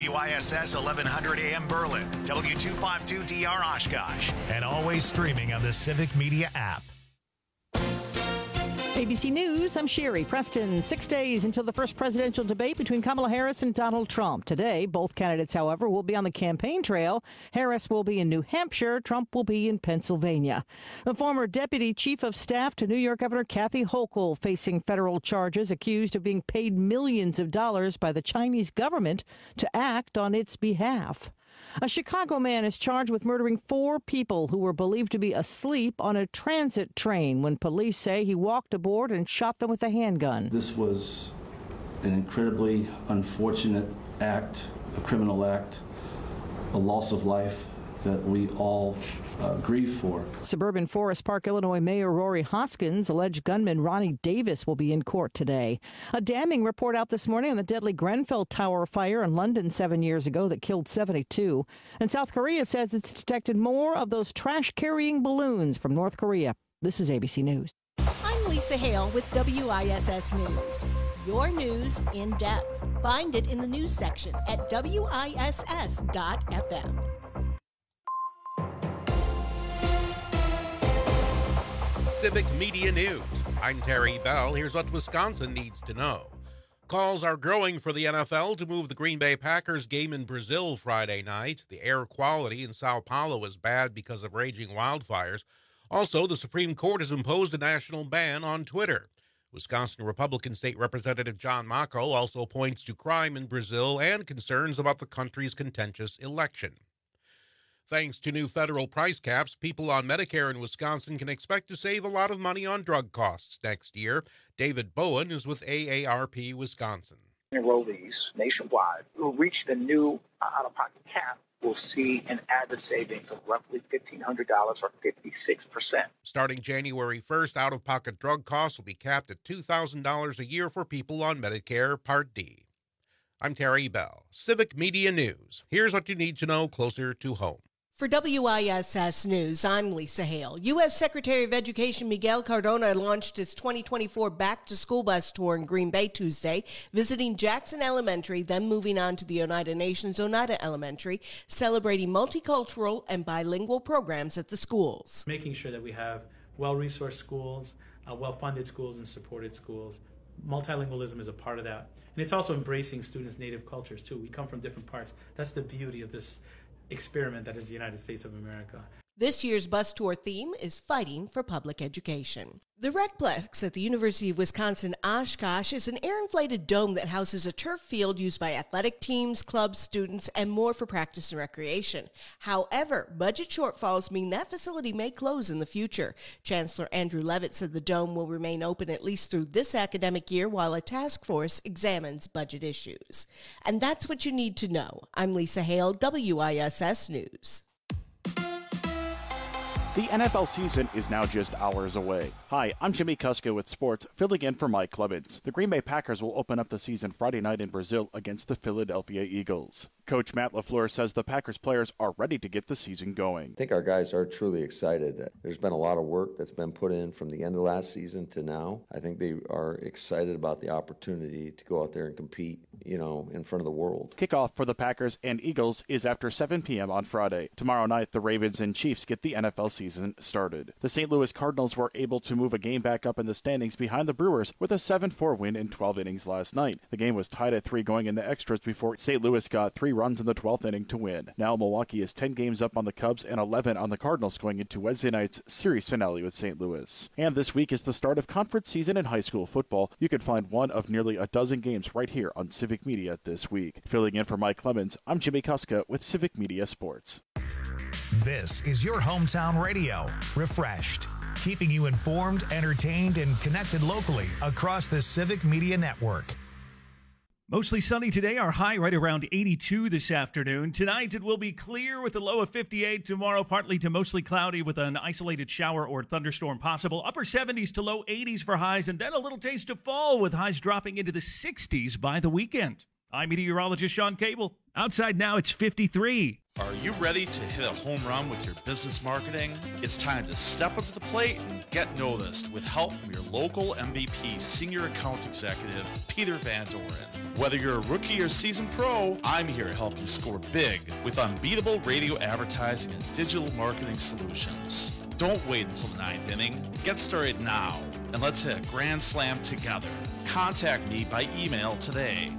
WISS 1100 AM Berlin, W252DR Oshkosh, and always streaming on the Civic Media app. ABC News, I'm Sherry Preston. 6 days until the first presidential debate between Kamala Harris and Donald Trump. Today, both candidates, however, will be on the campaign trail. Harris will be in New Hampshire. Trump will be in Pennsylvania. The former deputy chief of staff to New York Governor Kathy Hochul facing federal charges, accused of being paid millions of dollars by the Chinese government to act on its behalf. A Chicago man is charged with murdering 4 people who were believed to be asleep on a transit train when police say he walked aboard and shot them with a handgun. This was an incredibly unfortunate act, a criminal act, a loss of life that we all grieve for. Suburban Forest Park, Illinois Mayor Rory Hoskins, alleged gunman Ronnie Davis will be in court today. A damning report out this morning on the deadly Grenfell Tower fire in London 7 years ago that killed 72. And South Korea says it's detected more of those trash-carrying balloons from North Korea. This is ABC News. I'm Lisa Hale with WISS News. Your news in depth. Find it in the news section at WISS.FM. Civic Media News. I'm Terry Bell. Here's what Wisconsin needs to know. Calls are growing for the NFL to move the Green Bay Packers game in Brazil Friday night. The air quality in Sao Paulo is bad because of raging wildfires. Also, the Supreme Court has imposed a national ban on Twitter. Wisconsin Republican State Representative John Mako also points to crime in Brazil and concerns about the country's contentious election. Thanks to new federal price caps, people on Medicare in Wisconsin can expect to save a lot of money on drug costs next year. David Bowen is with AARP Wisconsin. Enrollees nationwide who reach the new out-of-pocket cap will see an average savings of roughly $1,500 or 56%. Starting January 1st, out-of-pocket drug costs will be capped at $2,000 a year for people on Medicare Part D. I'm Terry Bell, Civic Media News. Here's what you need to know closer to home. For WISS News, I'm Lisa Hale. U.S. Secretary of Education Miguel Cardona launched his 2024 back-to-school bus tour in Green Bay Tuesday, visiting Jackson Elementary, then moving on to the Oneida Nation's Oneida Elementary, celebrating multicultural and bilingual programs at the schools. Making sure that we have well-resourced schools, well-funded schools, and supported schools. Multilingualism is a part of that. And it's also embracing students' native cultures, too. We come from different parts. That's the beauty of this experiment that is the United States of America. This year's bus tour theme is Fighting for Public Education. The Recplex at the University of Wisconsin-Oshkosh is an air-inflated dome that houses a turf field used by athletic teams, clubs, students, and more for practice and recreation. However, budget shortfalls mean that facility may close in the future. Chancellor Andrew Levitt said the dome will remain open at least through this academic year while a task force examines budget issues. And that's what you need to know. I'm Lisa Hale, WISS News. The NFL season is now just hours away. Hi, I'm Jimmy Kuska with sports, filling in for Mike Clemens. The Green Bay Packers will open up the season Friday night in Brazil against the Philadelphia Eagles. Coach Matt LaFleur says the Packers players are ready to get the season going. I think our guys are truly excited. There's been a lot of work that's been put in from the end of last season to now. I think they are excited about the opportunity to go out there and compete, in front of the world. Kickoff for the Packers and Eagles is after 7 p.m. on Friday. Tomorrow night, the Ravens and Chiefs get the NFL season started. The St. Louis Cardinals were able to move a game back up in the standings behind the Brewers with a 7-4 win in 12 innings last night. The game was tied at 3 going into extras before St. Louis got 3 runs in the 12th inning to win. Now Milwaukee is 10 games up on the Cubs and 11 on the Cardinals going into Wednesday night's series finale with St. Louis. And this week is the start of conference season in high school football. You can find one of nearly a dozen games right here on Civic Media this week. Filling in for Mike Clemens, I'm Jimmy Kuska with Civic Media Sports. This is your hometown radio, Refreshed, keeping you informed, entertained, and connected locally across the Civic Media Network. Mostly sunny today, our high right around 82 this afternoon. Tonight it will be clear with a low of 58. Tomorrow partly to mostly cloudy with an isolated shower or thunderstorm possible. Upper 70s to low 80s for highs, and then a little taste of fall with highs dropping into the 60s by the weekend. I'm meteorologist Sean Cable. Outside now it's 53. Are you ready to hit a home run with your business marketing? It's time to step up to the plate and get noticed with help from your local MVP Senior Account Executive, Peter Van Doren. Whether you're a rookie or seasoned pro, I'm here to help you score big with unbeatable radio advertising and digital marketing solutions. Don't wait until the ninth inning. Get started now, and let's hit a grand slam together. Contact me by email today,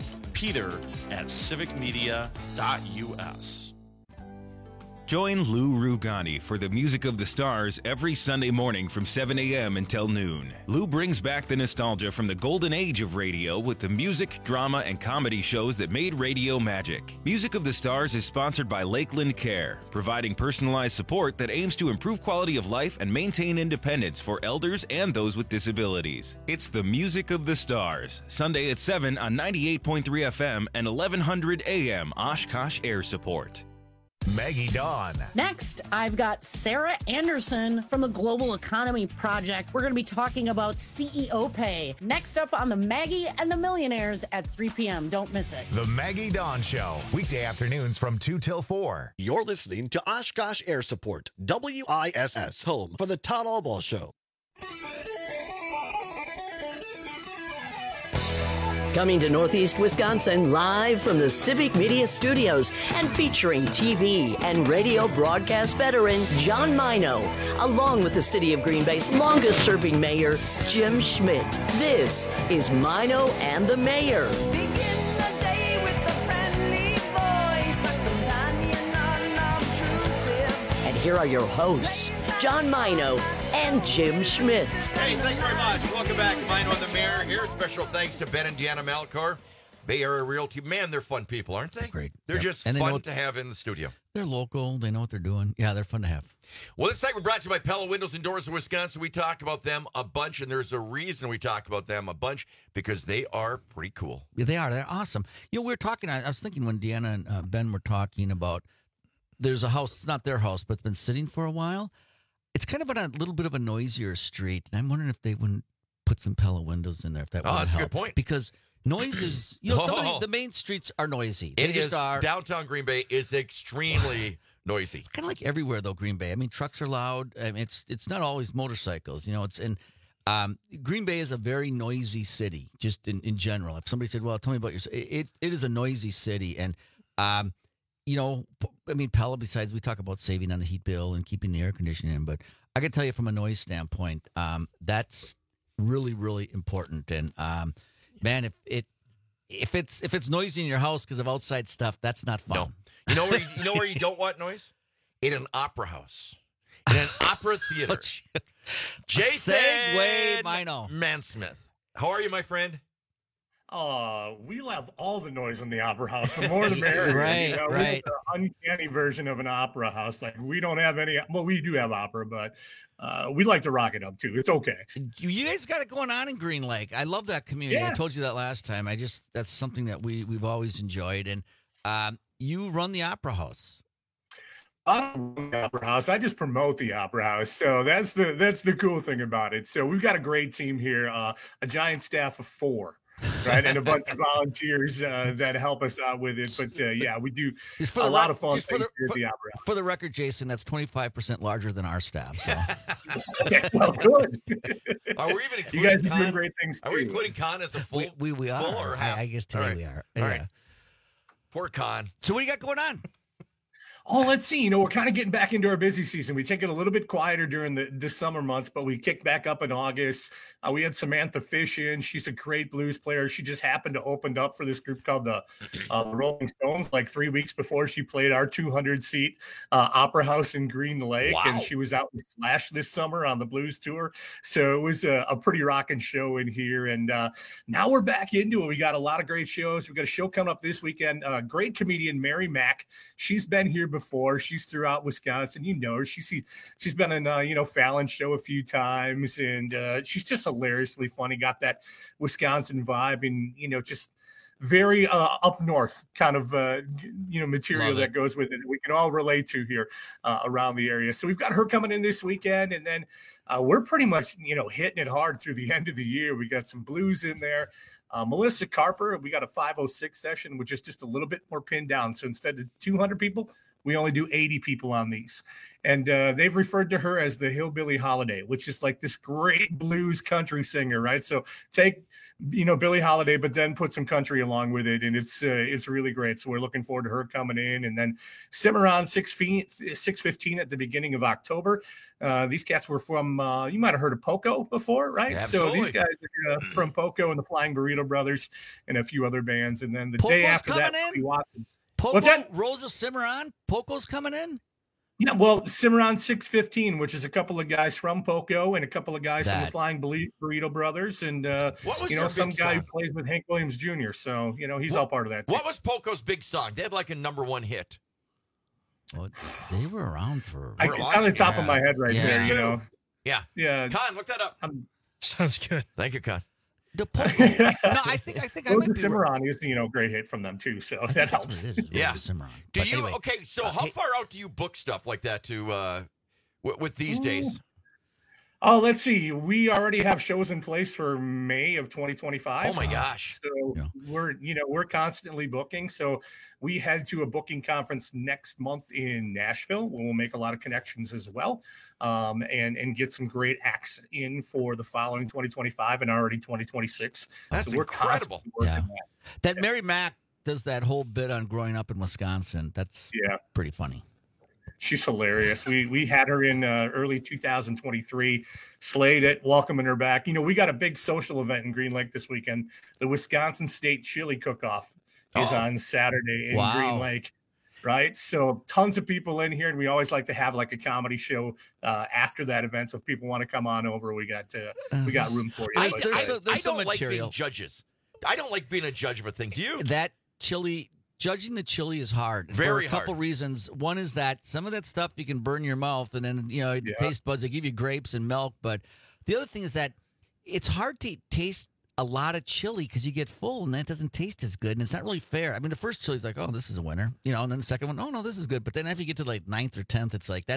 peter@civicmedia.us. Join Lou Rugani for the Music of the Stars every Sunday morning from 7 a.m. until noon. Lou brings back the nostalgia from the golden age of radio with the music, drama, and comedy shows that made radio magic. Music of the Stars is sponsored by Lakeland Care, providing personalized support that aims to improve quality of life and maintain independence for elders and those with disabilities. It's the Music of the Stars, Sunday at 7 on 98.3 FM and 1100 AM Oshkosh Air Support. Maggie Dawn. Next, I've got Sarah Anderson from the Global Economy Project. We're going to be talking about CEO pay. Next up on the Maggie and the Millionaires at 3 p.m. Don't miss it. The Maggie Dawn Show, weekday afternoons from 2 till 4. You're listening to Oshkosh Air Support, WISS, home for the Todd Albaugh Show. Coming to Northeast Wisconsin live from the Civic Media Studios and featuring TV and radio broadcast veteran John Mino, along with the City of Green Bay's longest-serving mayor, Jim Schmidt. This is Mino and the Mayor. Begin the day with a friendly voice, a companion unobtrusive. And here are your hosts, John Mino and Jim Schmidt. Hey, thank you very much. Welcome back to Mino and the Mayor. Here, special thanks to Ben and Deanna Malkar, Bay Area Realty. Man, they're fun people, aren't they? Great. They're Yep. just And they know fun what- to have in the studio. They're local. They know what they're doing. Yeah, they're fun to have. Well, this segment brought to you by Pella Windows and Doors of Wisconsin. We talk about them a bunch, and there's a reason we talk about them a bunch, because they are pretty cool. Yeah, they are. They're awesome. You know, we were talking, I was thinking when Deanna and Ben were talking about there's a house, it's not their house, but it's been sitting for a while. It's kind of on a little bit of a noisier street, and I'm wondering if they wouldn't put some Pella windows in there. If that would that's a help. good point. Because noise is, you know, some of the main streets are noisy. They It just is, are. downtown Green Bay is extremely noisy. Kind of like everywhere, though, Green Bay. I mean, trucks are loud. I mean, it's not always motorcycles. You know, Green Bay is a very noisy city, just in general. If somebody said, well, tell me about your city, it is a noisy city. And, you know, I mean, Pella, besides we talk about saving on the heat bill and keeping the air conditioning in, but I can tell you from a noise standpoint, that's really, really important. And, man, if it's noisy in your house because of outside stuff, that's not fun. No. You know where you don't want noise? In an opera house. In an opera theater. Jason Segue, Mino. Mansmith. How are you, my friend? We love all the noise in the opera house. The more the merrier. Right, right. We're the uncanny version of an opera house. Like, we don't have any. Well, we do have opera, but we like to rock it up too. It's okay. You guys got it going on in Green Lake. I love that community. Yeah. I told you that last time. That's something that we've always enjoyed. And you run the opera house. I don't run the opera house. I just promote the opera house. So that's the cool thing about it. So we've got a great team here, a giant staff of 4. Right, and a bunch of volunteers that help us out with it. But yeah, we do a lot of fun things here at the opera house. For the record, Jason, that's 25% larger than our staff. So. Well, good. Are we even You guys including are doing Con? great things Are we too. including Con as a full? We are. Full or half? I guess today we are. All Yeah. right. Poor Con. So what do you got going on? Oh, let's see. You know, we're kind of getting back into our busy season. We take it a little bit quieter during the summer months, but we kicked back up in August. We had Samantha Fish in. She's a great blues player. She just happened to open up for this group called the Rolling Stones like 3 weeks before she played our 200-seat opera house in Green Lake. Wow. And she was out with Slash this summer on the blues tour. So it was a pretty rocking show in here. And now we're back into it. We got a lot of great shows. We got a show coming up this weekend. Great comedian Mary Mack. She's been here before. She's throughout Wisconsin. You know her. She's been in Fallon's show a few times, and she's just hilariously funny. Got that Wisconsin vibe, and just very up north kind of material that goes with it. We can all relate to here around the area. So we've got her coming in this weekend, and then we're pretty much hitting it hard through the end of the year. We got some blues in there. Melissa Carper, we got a 506 session, which is just a little bit more pinned down. So instead of 200 people, We only do 80 people on these. And they've referred to her as the Hillbilly Holiday, which is like this great blues country singer, right? So take, Billie Holiday, but then put some country along with it. And it's really great. So we're looking forward to her coming in. And then Cimarron 6:15 at the beginning of October. These cats were from, you might have heard of Poco before, right? Absolutely. So these guys are from Poco and the Flying Burrito Brothers and a few other bands. And then the Poco's day after that, coming in? Bobby Watson. Poco, What's that? Rosa Cimarron? Poco's coming in? Yeah, well, Cimarron 6:15, which is a couple of guys from Poco and a couple of guys from the Flying Burrito Brothers, and What was some their big guy who song? plays with Hank Williams Jr. So he's all part of that. Too. What was Poco's big song? They had like a #1 hit. Well, they were around for. It's on the top of my head right there. Yeah. Con, look that up. Sounds good. Thank you, Con. No, I think I might be Cimarron is great hit from them too, so that helps. Yeah. Cimarron. Do But you anyway, okay? So how far out do you book stuff like that to with these days? Oh, let's see. We already have shows in place for May of 2025. Oh my gosh! So we're constantly booking. So we head to a booking conference next month in Nashville. We'll make a lot of connections as well, and get some great acts in for the following 2025 and already 2026. That's so we're incredible. Working that Mary Mack does that whole bit on growing up in Wisconsin. That's pretty funny. She's hilarious. We had her in early 2023, slayed it, welcoming her back. We got a big social event in Green Lake this weekend. The Wisconsin State Chili Cook-Off is on Saturday in Green Lake, right? So tons of people in here, and we always like to have like a comedy show after that event. So if people want to come on over, we got room for you. I there's some don't like being material. judges. I don't like being a judge of a thing. Do you? That chili. Judging the chili is hard. Very for a couple reasons. One is that some of that stuff you can burn your mouth, and then the taste buds. They give you grapes and milk, but the other thing is that it's hard to taste a lot of chili because you get full, and that doesn't taste as good, and it's not really fair. I mean, the first chili's like, oh, this is a winner, and then the second one, oh no, this is good. But then after you get to like 9th or 10th, it's like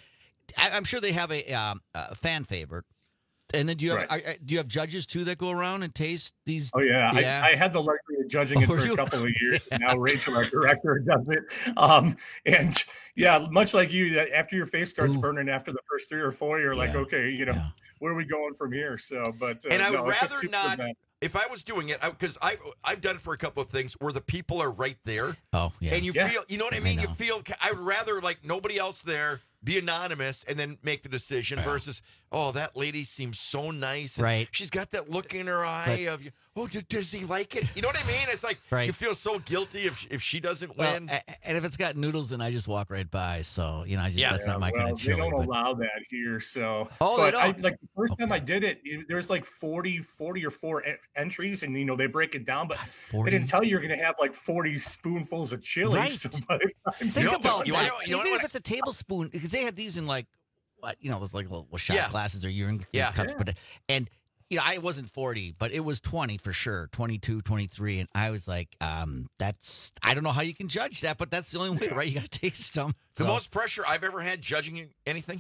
I'm sure they have a fan favorite. And then do you have judges too that go around and taste these? Oh yeah. I had the luxury of judging it for a couple of years. Now Rachel, our director, does it. And yeah, much like you, after your face starts burning after the first 3 or 4, you're like, okay, where are we going from here? So, but and I would rather not. If I was doing it, because I've done it for a couple of things where the people are right there. Oh yeah. And you feel, you know what I mean? You feel. I would rather like nobody else there. Be anonymous and then make the decision versus, oh, that lady seems so nice. Right. She's got that look in her eye of, oh, does he like it? You know what I mean? It's like you feel so guilty if she doesn't win. And if it's got noodles, then I just walk right by. So, that's not my kind of chili. They don't allow that here. So, they don't. Like the first time I did it, there's like 40 or 4 entries, and they break it down, but 40? they didn't tell you you're going to have like 40 spoonfuls of chili. Right. So by the time Think about that. Even if it's a tablespoon, because they had these in like, those like little shot glasses or urine cups. But, and, I wasn't 40, but it was 20 for sure, 22, 23. And I was like, I don't know how you can judge that, but that's the only way, right? You got to taste them. The most pressure I've ever had judging anything,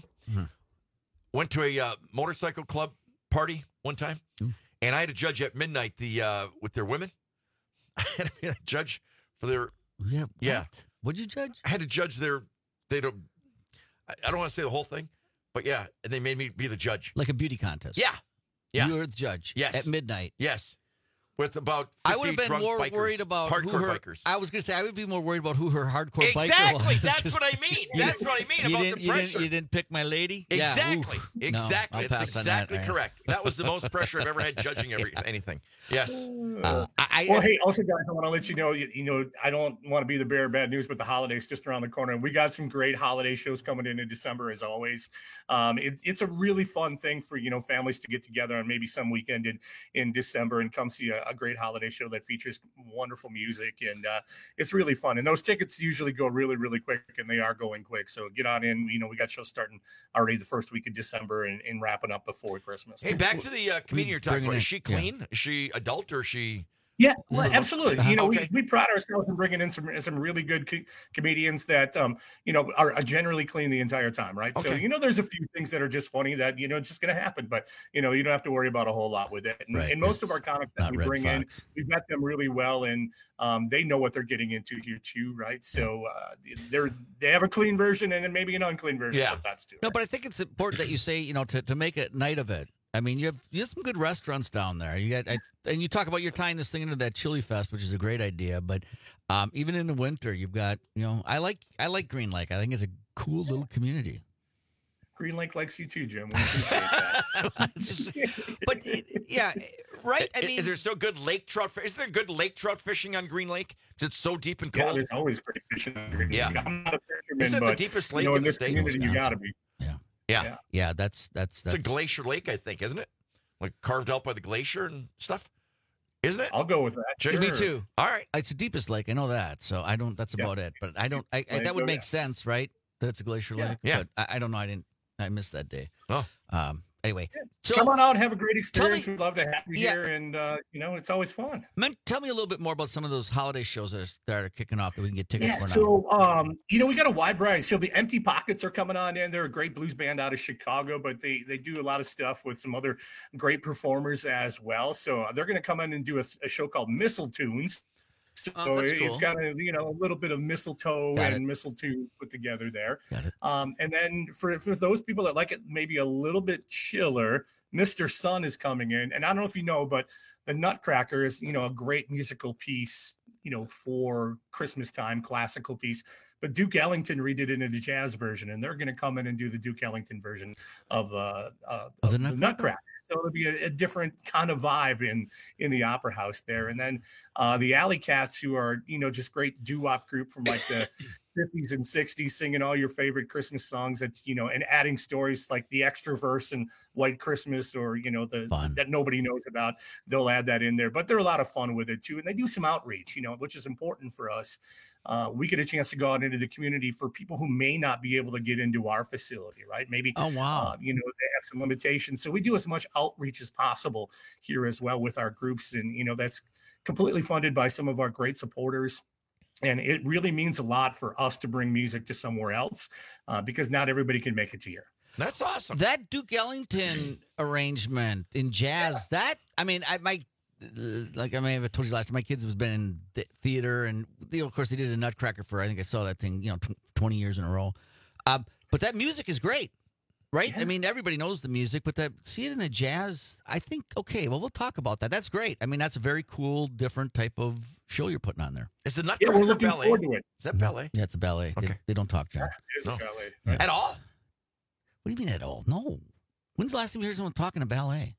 went to a motorcycle club party one time, and I had to judge at midnight with their women. I had to be a judge for their... Yeah. What'd you judge? I had to judge I don't want to say the whole thing, but yeah, and they made me be the judge. Like a beauty contest. Yeah. You were the judge. Yes. At midnight. Yes. With about 50 I would have been drunk more bikers, worried about hardcore bikers. I was going to say, I would be more worried about who her hardcore biker was. Exactly. That's what I mean. That's what I mean about the pressure. You didn't pick my lady? Exactly. Yeah. Exactly. No, That's exactly correct. That was the most pressure I've ever had judging anything. Yes. Hey, also, guys, I want to let you know, I don't want to be the bearer of bad news, but the holidays just around the corner. And we got some great holiday shows coming in December, as always. It's a really fun thing for, families to get together on maybe some weekend in December and come see a great holiday show that features wonderful music. And it's really fun. And those tickets usually go really, really quick, and they are going quick. So get on in. We got shows starting already the first week of December and wrapping up before Christmas. Hey, back to the comedian you're talking about. Is she clean? Yeah. Is she adult or is she Yeah, well, absolutely. You know, we pride ourselves in bringing in some really good comedians that are generally clean the entire time, right? So there's a few things that are just funny that it's just going to happen, but you don't have to worry about a whole lot with it. And most of our comics that we bring in, we've met them really well, and they know what they're getting into here too, right? So they have a clean version and then maybe an unclean version sometimes too. No, but I think it's important that you say to make a night of it. I mean, you have some good restaurants down there. And you talk about you're tying this thing into that Chili Fest, which is a great idea. But even in the winter, you've got I like Green Lake. I think it's a cool little community. Green Lake likes you too, Jim. We appreciate that. Right. I mean, is there still good lake trout? Is there good lake trout fishing on Green Lake? Because it's so deep and cold. Yeah, there's always great fishing on Green Lake. Yeah, I'm not a fisherman, Isn't it but the deepest lake in this the state? community, you got to be. Yeah. That's it's a glacier lake, I think, isn't it? Like carved out by the glacier and stuff. Isn't it? I'll go with that. Sure. Me too. All right. It's the deepest lake. I know that. So I don't. That's about it. But I don't. That would make sense, right? That it's a glacier lake. Yeah. But I don't know. I missed that day. Oh. Anyway, so come on out and have a great experience. We'd love to have you here, and it's always fun. Tell me a little bit more about some of those holiday shows that are kicking off that we can get tickets for now. So we got a wide variety. So the Empty Pockets are coming on in. They're a great blues band out of Chicago, but they do a lot of stuff with some other great performers as well. So they're going to come in and do a show called Missile Tunes. So it's got a little bit of mistletoe and mistletoe put together there. And then for those people that like it maybe a little bit chiller, Mr. Sun is coming in. And I don't know if you know, but the Nutcracker is, a great musical piece, for Christmas time, classical piece. But Duke Ellington redid it in a jazz version, and they're going to come in and do the Duke Ellington version of the Nutcracker. So it'll be a different kind of vibe in the Opera House there. And then the Alley Cats, who are, just great doo-wop group from like the 50s and 60s, singing all your favorite Christmas songs and adding stories like the extra verse and White Christmas or, that nobody knows about. They'll add that in there. But they're a lot of fun with it too. And they do some outreach, which is important for us. We get a chance to go out into the community for people who may not be able to get into our facility, right? Maybe, they have some limitations. So we do as much outreach as possible here as well with our groups. And, that's completely funded by some of our great supporters. And it really means a lot for us to bring music to somewhere else because not everybody can make it to here. That's awesome. That Duke Ellington arrangement in jazz, I may have told you last time, my kids have been in theater, and of course they did a Nutcracker for, I think I saw that thing 20 years in a row. But that music is great, right? I mean, everybody knows the music, but see it in a jazz, I think, we'll talk about that. That's great. I mean, that's a very cool, different type of show you're putting on there. Is the Nutcracker we're looking ballet? Forward to it. Is that ballet? Yeah, it's a ballet. Okay. They don't talk, John. It is a ballet. Yeah. At all? What do you mean at all? No. When's the last time you heard someone talking a ballet?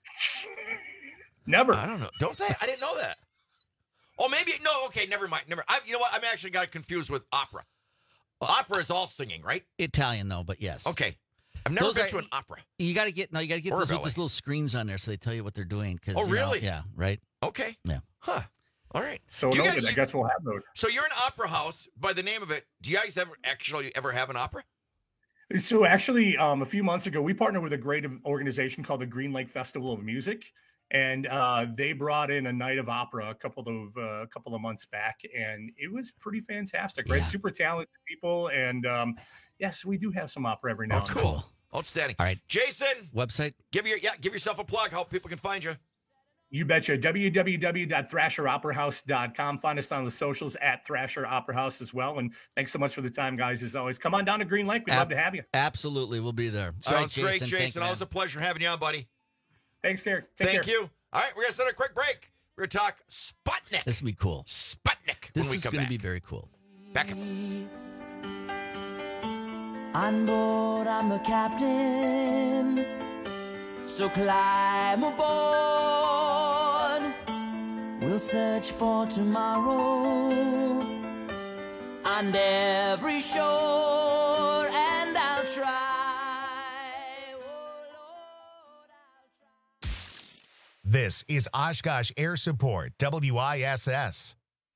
Never. I don't know. Don't they? I didn't know that. Oh, maybe. No, okay, never mind. You know what? I'm actually got confused with opera. Opera is all singing, right? Italian, though, but yes. Okay. I've never been to an opera. You got to get those little screens on there so they tell you what they're doing. Oh, really? Yeah, right. Okay. Yeah. Huh. All right. So I guess we'll have those. So you're an opera house by the name of it. Do you guys ever have an opera? So actually, a few months ago, we partnered with a great organization called the Green Lake Festival of Music, and they brought in a night of opera a couple of months back, and it was pretty fantastic. Right, super talented people, and yes, we do have some opera every now and then. Cool, outstanding. All right, Jason, website. Give yourself a plug. How people can find you. You betcha. www.thrasheroperahouse.com. Find us on the socials at Thrasher Opera House as well. And thanks so much for the time, guys. As always, come on down to Green Lake. We'd love to have you. Absolutely. We'll be there. Sounds great, Jason. Always a pleasure having you on, buddy. Thanks, Gary. Thank you. All right, we're going to set a quick break. We're going to talk Sputnik. This will be cool. Sputnik. This is going to be very cool. Back in this. On board, I'm the captain. So climb aboard. We'll search for tomorrow on every shore, and I'll try. This is Oshkosh Air Support, WISS.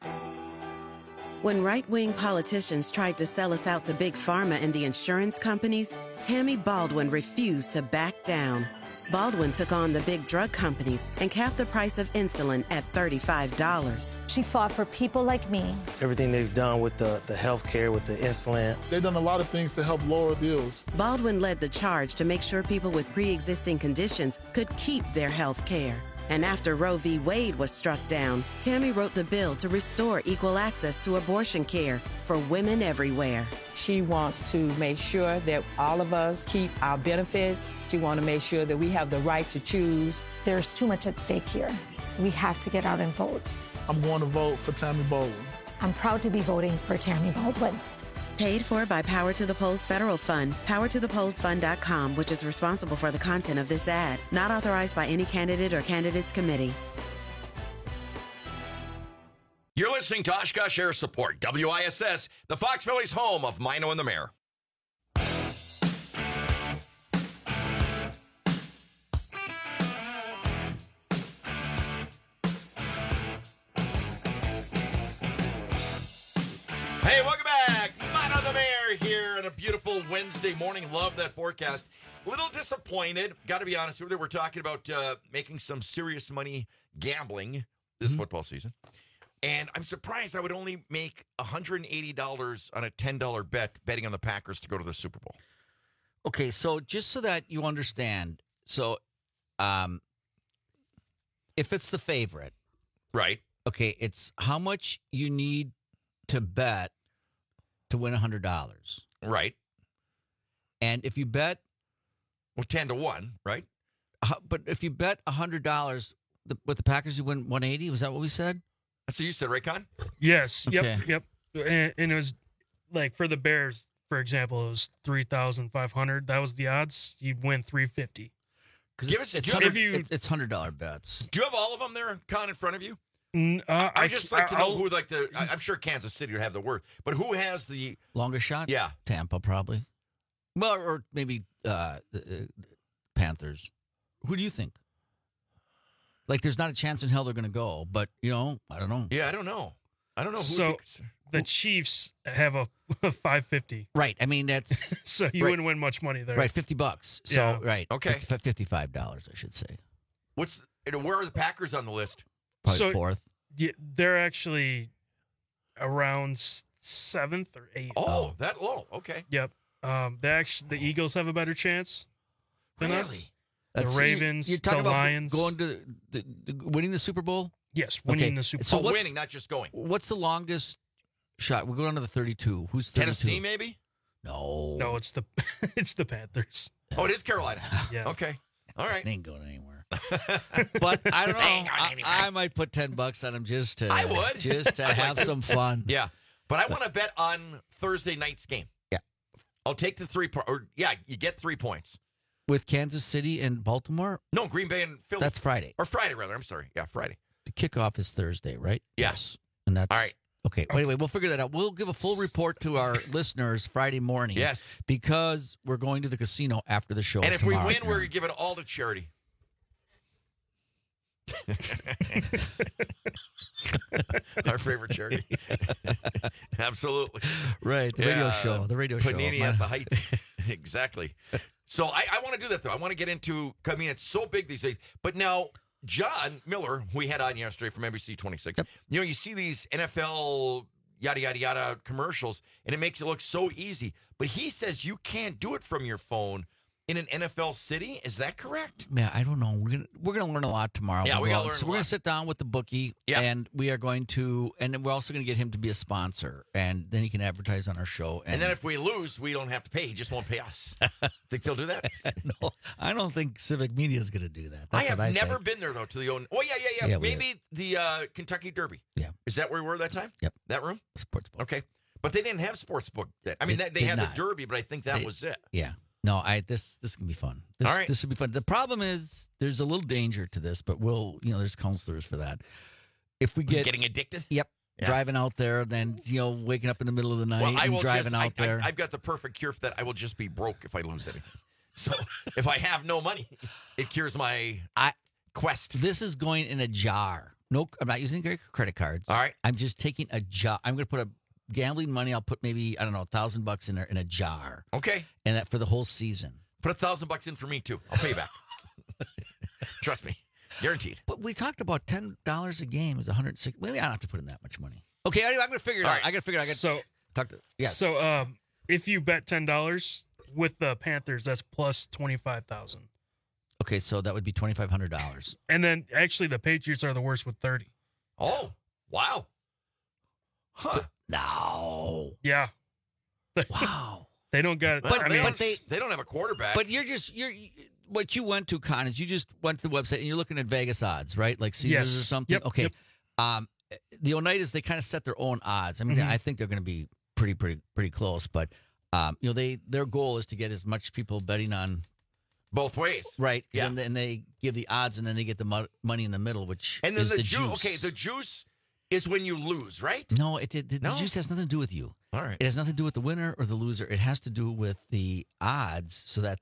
When right-wing politicians tried to sell us out to Big Pharma and the insurance companies, Tammy Baldwin refused to back down. Baldwin took on the big drug companies and capped the price of insulin at $35. She fought for people like me. Everything they've done with the health care, with the insulin. They've done a lot of things to help lower bills. Baldwin led the charge to make sure people with pre-existing conditions could keep their health care. And after Roe v. Wade was struck down, Tammy wrote the bill to restore equal access to abortion care for women everywhere. She wants to make sure that all of us keep our benefits. She wants to make sure that we have the right to choose. There's too much at stake here. We have to get out and vote. I'm going to vote for Tammy Baldwin. I'm proud to be voting for Tammy Baldwin. Paid for by Power to the Polls Federal Fund, powertothepollsfund.com, which is responsible for the content of this ad. Not authorized by any candidate or candidates committee. You're listening to Oshkosh Air Support, WISS, the Fox Valley's home of Mino and the Mayor. Hey, welcome back. Mino and the Mayor here on a beautiful Wednesday morning. Love that forecast. Little disappointed, got to be honest with you. We're talking about making some serious money gambling this football season. And I'm surprised I would only make $180 on a $10 bet betting on the Packers to go to the Super Bowl. Okay, so just so that you understand, so if it's the favorite, right? Okay, it's how much you need to bet to win $100, right? And if you bet, 10-1, right? But if you bet $100 with the Packers, you win 180. Was that what we said? That's what you said, right, Con? Yes. Okay. Yep. And it was like for the Bears, for example, it was 3,500. That was the odds. You'd win 350. Give us it's $100 bets. Do you have all of them there, Con, in front of you? I just like to know who, like I'm sure Kansas City would have the worst, but who has the longest shot? Yeah, Tampa probably. Well, or maybe Panthers. Who do you think? Like, there's not a chance in hell they're going to go, but, I don't know. Yeah, I don't know. Who So the Chiefs have a 550. Right. I mean, that's... so you wouldn't win much money there. Right, $50. So, Yeah. right. Okay. $55, I should say. Where are the Packers on the list? Probably fourth. Yeah, they're actually around 7th or 8th. Oh, that low. Okay. Yep. The Eagles have a better chance than us. The Ravens, You're talking the about Lions. going to winning the Super Bowl? Yes, winning the Super So Bowl. winning, not just going. What's the longest shot? We're going to the 32. Who's 32? Tennessee, maybe? No. No, it's the it's the Panthers. Oh, it is Carolina. Yeah. Okay. All right. They ain't going anywhere. But I don't know. I might put $10 on them just to have some fun. Yeah. But I want to bet on Thursday night's game. Yeah. I'll take the you get 3 points. With Kansas City and Baltimore? No, Green Bay and Philly. That's Friday. Or Friday, rather. I'm sorry. Yeah, Friday. The kickoff is Thursday, right? Yes. And that's... All right. Okay. Anyway, we'll figure that out. We'll give a full report to our listeners Friday morning. Yes. Because we're going to the casino after the show. And if tomorrow. we win, we're going to give it all to charity. Our favorite charity. Absolutely. Right. The radio show. The radio show. Panini at the Heights. Exactly. So I want to do that, though. I want to get into, I mean, it's so big these days. But now, John Miller, who we had on yesterday from NBC 26, you see these NFL yada, yada, yada commercials, and it makes it look so easy. But he says you can't do it from your phone in an NFL city. Is that correct? Yeah, I don't know. We're gonna learn a lot tomorrow. Yeah, we gotta learn So a we're lot. gonna sit down with the bookie, and we are going to, and then we're also gonna get him to be a sponsor, and then he can advertise on our show. And then if we lose, we don't have to pay. He just won't pay us. Think they'll do that? No, I don't think Civic Media is gonna do that. I That's have what never think. been there, though, to the own. Oh, yeah. Yeah, we Maybe the Kentucky Derby. Yeah. Is that where we were that time? Yep. That room? Sportsbook. Okay. But they didn't have sportsbook then. I mean, They they did had not. the Derby, but I think that was it. Yeah. No, this can be fun. This, All right. This will be fun. The problem is there's a little danger to this, but there's counselors for that. If we get Getting addicted? Yep. Yeah. Driving out there, then waking up in the middle of the night and driving out there. I've got the perfect cure for that. I will just be broke if I lose anything. So if I have no money, it cures my quest. This is going in a jar. No, I'm not using credit cards. All right. I'm just taking a jar. I'm going to put a gambling money. I'll put maybe, I don't know, $1,000 in there in a jar. Okay. And that for the whole season. Put $1,000 in for me, too. I'll pay you back. Trust me. Guaranteed. But we talked about $10 a game is 160. Maybe I don't have to put in that much money. Okay, anyway, I'm going to figure it out. right. I got to figure it out. So, talk to. Yes. So, if you bet $10 with the Panthers, that's plus 25,000. Okay, so that would be $2,500. And then actually, the Patriots are the worst with 30. Oh, wow. Huh. No. Yeah. Wow. They don't got. Well, I mean, they don't have a quarterback. But you're what you went to, Con, is you just went to the website and you're looking at Vegas odds, right? Like Caesars Yes. or something. Yep, Okay. yep. The Oneidas, they kind of set their own odds. I mean, Mhm. I think they're going to be pretty close. But their goal is to get as much people betting on both ways, right? Yeah. And then they give the odds, and then they get the money in the middle, which And then is the the juice. juice. Okay, the juice is when you lose, right? No, the No? juice has nothing to do with you. All right. It has nothing to do with the winner or the loser. It has to do with the odds, so that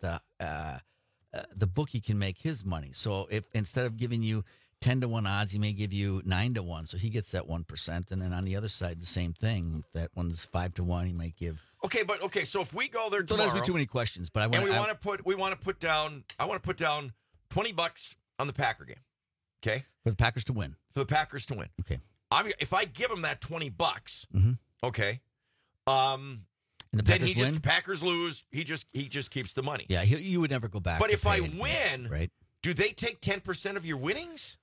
the bookie can make his money. So if instead of giving you 10-1 odds, he may give you 9-1, so he gets that 1%. And then on the other side, the same thing. If that one's 5-1, he might give. Okay, so if we go there Don't tomorrow, ask me too many questions, but I want. and we want to put down $20 on the Packer game. Okay, for the Packers to win. For the Packers to win. Okay. If I give him that $20, Mhm. okay, And the then Packers win? Packers lose. He just keeps the money. Yeah, you would never go back. But to if I paying, win, right? do they take 10% of your winnings?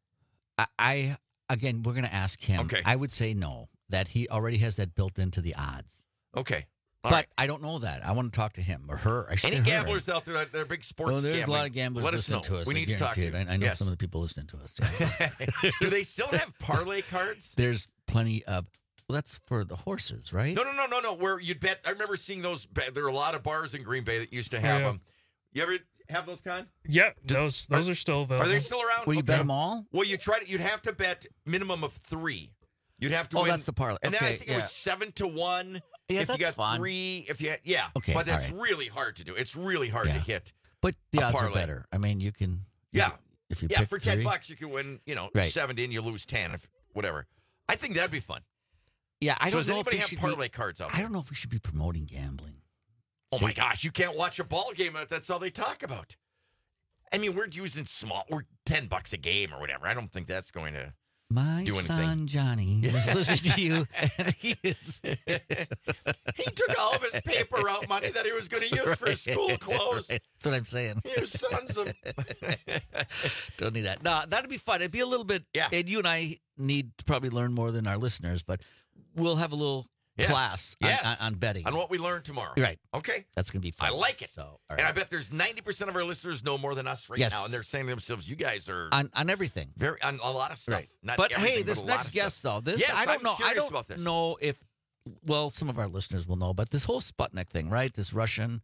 I again, we're going to ask him. Okay. I would say no. That he already has that built into the odds. Okay. But I don't know that. I want to talk to him or her. I should Any say her. gamblers out there that are big sports? Oh, there's gambling, a lot of gamblers let us listening know. to us. We I need to talk to guarantee you. it. I know Yes. some of the people listening to us. Yeah. Do they still have parlay cards? There's plenty of. Well, that's for the horses, right? No. Where you'd bet. I remember seeing those. There are a lot of bars in Green Bay that used to have Yeah. them. You ever have those, Con? Yeah, those are still available. Are they still around? Will you bet them all? Well, you'd have to bet minimum of 3. You'd have to Oh, win. that's the parlay. And then I Okay, think it was 7-1. Yeah, if you that's got fun. 3, Okay, but that's all right. really hard to do. It's really hard to hit. But the a odds are parlay. better. I mean, you can. Yeah. If you Yeah, pick for 3. $10 you can win, Right. 70 and you lose 10, whatever. I think that'd be fun. Yeah, I So don't does know anybody if we have should parlay be, cards out I there? don't know if we should be promoting gambling. Oh my gosh, you can't watch a ball game. That's all they talk about. I mean, we're using we're $10 a game or whatever. I don't think that's going to My do anything. son Johnny was listening to you, and he is. He took all of his paper route money that he was going to use for his school clothes. That's what I'm saying. You sons of. Don't need that. No, that'd be fun. It'd be a little bit. Yeah. And you and I need to probably learn more than our listeners, but we'll have a little class on betting. On what we learn tomorrow. Right. Okay. That's going to be fun. I like it. So, all And I right. bet there's 90% of our listeners know more than us right Yes. now. And they're saying to themselves, you guys are on everything. on a lot of stuff. Right. Not But everything, hey, but this a lot next of guest, stuff. though, Yes, I don't I'm know. I curious don't about this. know if, well, some of our listeners will know, but this whole Sputnik thing, right? This Russian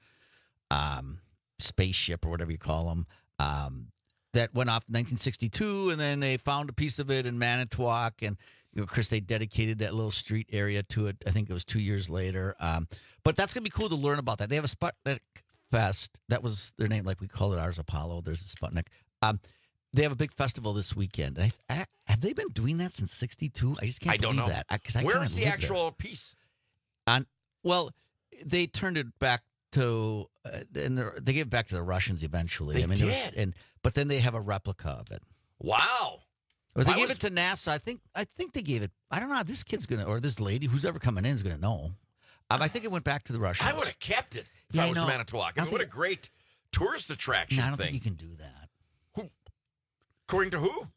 spaceship or whatever you call them, that went off in 1962, and then they found a piece of it in Manitowoc, and of course they dedicated that little street area to it. I think it was 2 years later. But that's gonna be cool to learn about that. They have a Sputnik Fest. That was their name, like we call it ours, Apollo. There's a Sputnik. They have a big festival this weekend. Have they been doing that since '62? I just can't I don't believe know. that. 'Cause I Where kinda is the lived there. actual piece? Well, they turned it back to, and they gave it back to the Russians eventually. They I mean, did. but then they have a replica of it. Wow. Or they I gave was- it to NASA. I think they gave it. I don't know. This kid's gonna, or this lady, who's ever coming in, is gonna know. I think it went back to the Russians. I would have kept it if Yeah, I I was know. Manitowoc. I I mean, what a think- great tourist attraction No, I don't thing. think you can do that. According to who?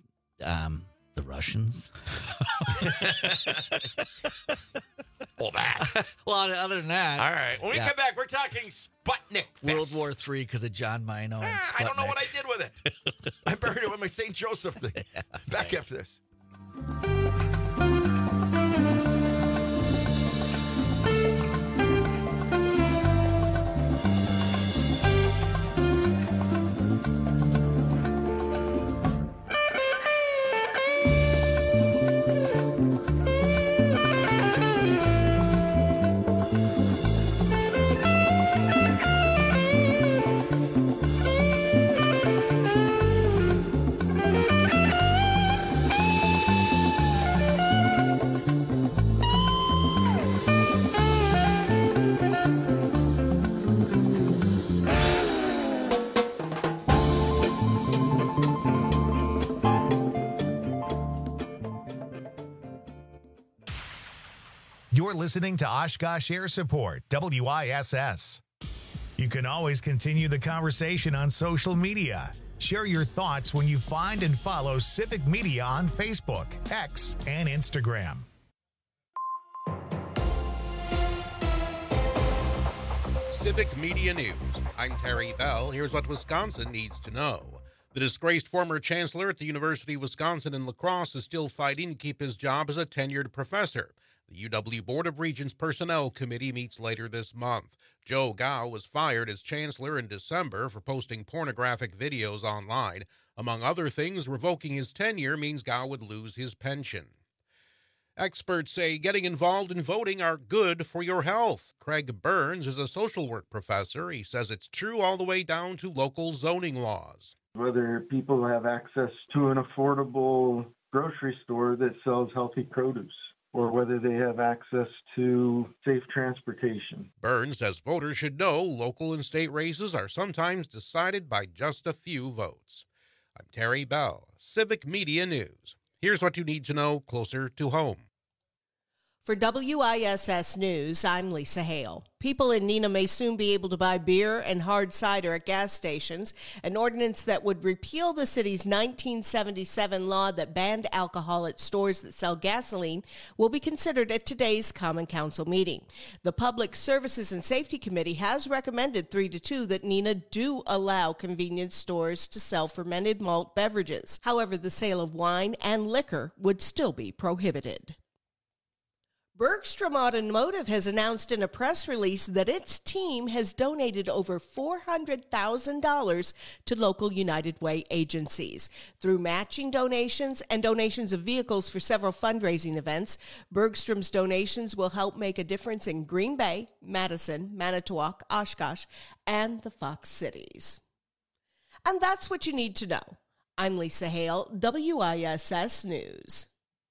The Russians. Well, that. Well, other than that, All right. When we yeah. come back, we're talking Sputnik Fest. World War III because of John Mino. And I don't know Sputnik. what I did with it. I buried it with my St. Joseph thing. Back after this. You're listening to Oshkosh Air Support, WISS. You can always continue the conversation on social media. Share your thoughts when you find and follow Civic Media on Facebook, X, and Instagram. Civic Media News. I'm Terry Bell. Here's what Wisconsin needs to know. The disgraced former chancellor at the University of Wisconsin in La Crosse is still fighting to keep his job as a tenured professor. The UW Board of Regents Personnel Committee meets later this month. Joe Gao was fired as chancellor in December for posting pornographic videos online. Among other things, revoking his tenure means Gao would lose his pension. Experts say getting involved in voting are good for your health. Craig Burns is a social work professor. He says it's true all the way down to local zoning laws. Whether people have access to an affordable grocery store that sells healthy produce, or whether they have access to safe transportation. Burns says voters should know local and state races are sometimes decided by just a few votes. I'm Terry Bell, Civic Media News. Here's what you need to know closer to home. For WISS News, I'm Lisa Hale. People in Neenah may soon be able to buy beer and hard cider at gas stations. An ordinance that would repeal the city's 1977 law that banned alcohol at stores that sell gasoline will be considered at today's Common Council meeting. The Public Services and Safety Committee has recommended 3-2 that Neenah do allow convenience stores to sell fermented malt beverages. However, the sale of wine and liquor would still be prohibited. Bergstrom Automotive has announced in a press release that its team has donated over $400,000 to local United Way agencies. Through matching donations and donations of vehicles for several fundraising events, Bergstrom's donations will help make a difference in Green Bay, Madison, Manitowoc, Oshkosh, and the Fox Cities. And that's what you need to know. I'm Lisa Hale, WISS News.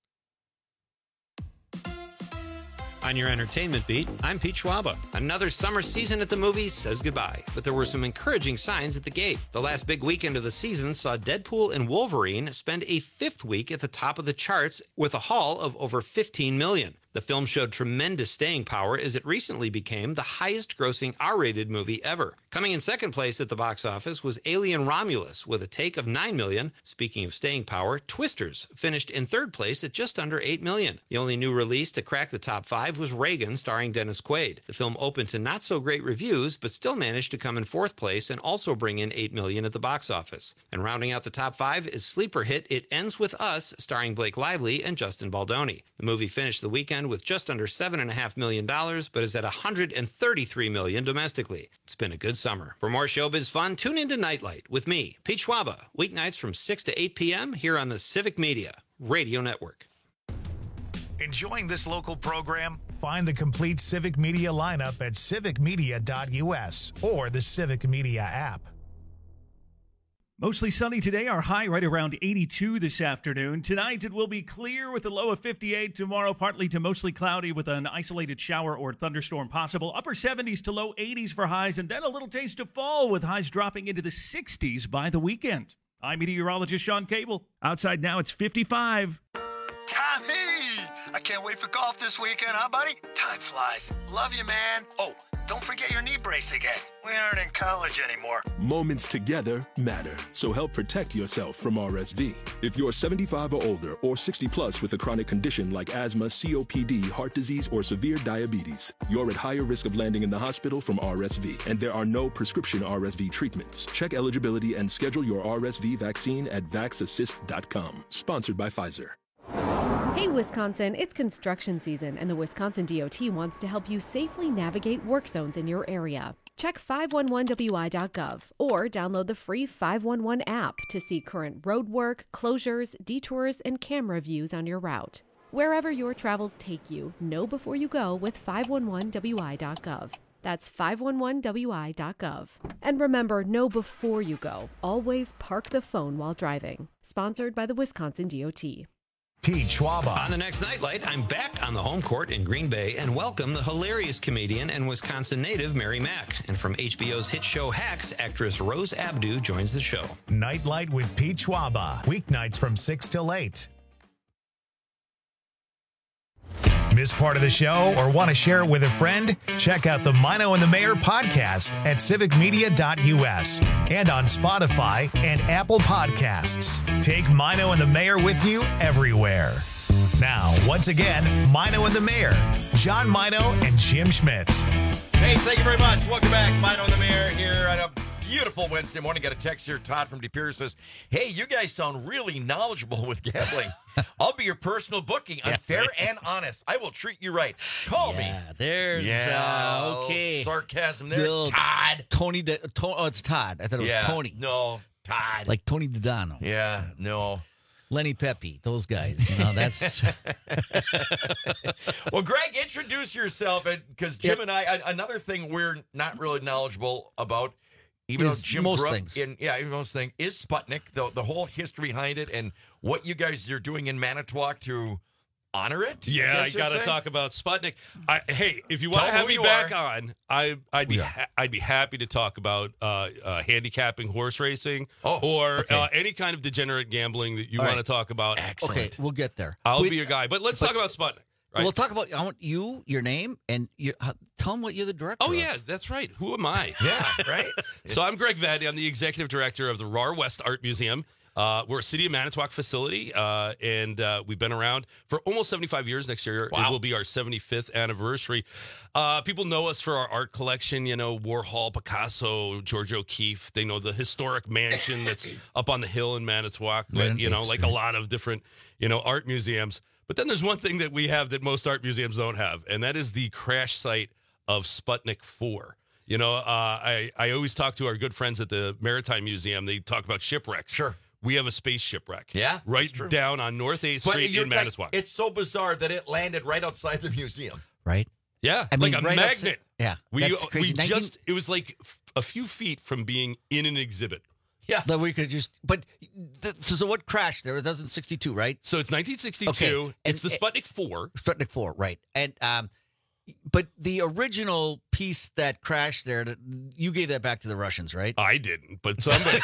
On your entertainment beat, I'm Pete Schwaba. Another summer season at the movies says goodbye, but there were some encouraging signs at the gate. The last big weekend of the season saw Deadpool and Wolverine spend a fifth week at the top of the charts with a haul of over $15 million. The film showed tremendous staying power as it recently became the highest-grossing R-rated movie ever. Coming in second place at the box office was Alien Romulus with a take of $9 million. Speaking of staying power, Twisters finished in third place at just under $8 million. The only new release to crack the top five was Reagan, starring Dennis Quaid. The film opened to not-so-great reviews, but still managed to come in fourth place and also bring in $8 million at the box office. And rounding out the top five is sleeper hit It Ends With Us, starring Blake Lively and Justin Baldoni. The movie finished the weekend with just under $7.5 million, but is at $133 million domestically. It's been a good summer. For more showbiz fun, tune into Nightlight with me, Pete Schwaba, weeknights from 6 to 8 p.m. here on the Civic Media Radio Network. Enjoying this local program? Find the complete Civic Media lineup at civicmedia.us or the Civic Media app. Mostly sunny today, our high right around 82 this afternoon. Tonight it will be clear with a low of 58. Tomorrow partly to mostly cloudy with an isolated shower or thunderstorm possible. Upper 70s to low 80s for highs, and then a little taste of fall with highs dropping into the 60s by the weekend. I'm meteorologist Sean Cable. Outside now it's 55. Tommy! I can't wait for golf this weekend, huh, buddy? Time flies. Love you, man. Oh, don't forget your knee brace again. We aren't in college anymore. Moments together matter, so help protect yourself from RSV. If you're 75 or older or 60 plus with a chronic condition like asthma, COPD, heart disease, or severe diabetes, you're at higher risk of landing in the hospital from RSV, and there are no prescription RSV treatments. Check eligibility and schedule your RSV vaccine at vaxassist.com. Sponsored by Pfizer. Hey Wisconsin, it's construction season and the Wisconsin DOT wants to help you safely navigate work zones in your area. Check 511wi.gov or download the free 511 app to see current road work, closures, detours, and camera views on your route. Wherever your travels take you, know before you go with 511wi.gov. That's 511wi.gov. And remember, know before you go. Always park the phone while driving. Sponsored by the Wisconsin DOT. Pete Schwaba. On the next Nightlight, I'm back on the home court in Green Bay and welcome the hilarious comedian and Wisconsin native Mary Mack. And from HBO's hit show Hacks, actress Rose Abdu joins the show. Nightlight with Pete Schwaba. Weeknights from 6 till 8. Miss part of the show or want to share it with a friend? Check out the Mino and the Mayor podcast at civicmedia.us and on Spotify and Apple Podcasts. Take Mino and the Mayor with you everywhere. Now, once again, Mino and the Mayor, John Mino and Jim Schmidt. Hey, thank you very much. Welcome back. Mino and the Mayor here on a beautiful Wednesday morning. Got a text here. Todd from De Pere says, hey, you guys sound really knowledgeable with gambling. I'll be your personal booking. I'm fair and honest. I will treat you right. Call me. There's okay. Sarcasm there. Bill, Todd. It's Todd. I thought it was Tony. No, Todd. Like Tony Dodano. Yeah, no. Lenny Pepe, those guys. You know, that's. Well, Greg, introduce yourself, because Jim and I, another thing we're not really knowledgeable about, even though Jim most grew up things. most things, is Sputnik, the whole history behind it, and what you guys are doing in Manitowoc to honor it. Yeah, I got to talk about Sputnik. Hey, if you want to have me back on, I'd be happy to talk about handicapping horse racing or any kind of degenerate gambling that you want to talk about. Excellent. Okay, we'll get there. I'll be your guy. But let's talk about Sputnik. Right? We'll talk about. I want you, your name, and tell them what you're the director. Oh of. Yeah, that's right. Who am I? Yeah, right. So I'm Greg Vaddy. I'm the executive director of the RAR West Art Museum. We're a City of Manitowoc facility, and we've been around for almost 75 years. Next year, it will be our 75th anniversary. People know us for our art collection, you know, Warhol, Picasso, George O'Keeffe. They know the historic mansion that's up on the hill in Manitowoc, but, you know, like a lot of different, you know, art museums. But then there's one thing that we have that most art museums don't have, and that is the crash site of Sputnik 4. You know, I always talk to our good friends at the Maritime Museum. They talk about shipwrecks. Sure. We have a space shipwreck. Yeah, right down on North 8th Street in Manitowoc. It's so bizarre that it landed right outside the museum. Right? Yeah, I mean, like a right magnet. outside, yeah, we that's crazy. it was like a few feet from being in an exhibit. Yeah, that we could just. But so what crashed there? It was in 62, right? So it's 1962. Okay. It's the Sputnik 4. Sputnik 4, right? And but the original piece that crashed there, you gave that back to the Russians, right? I didn't, but somebody.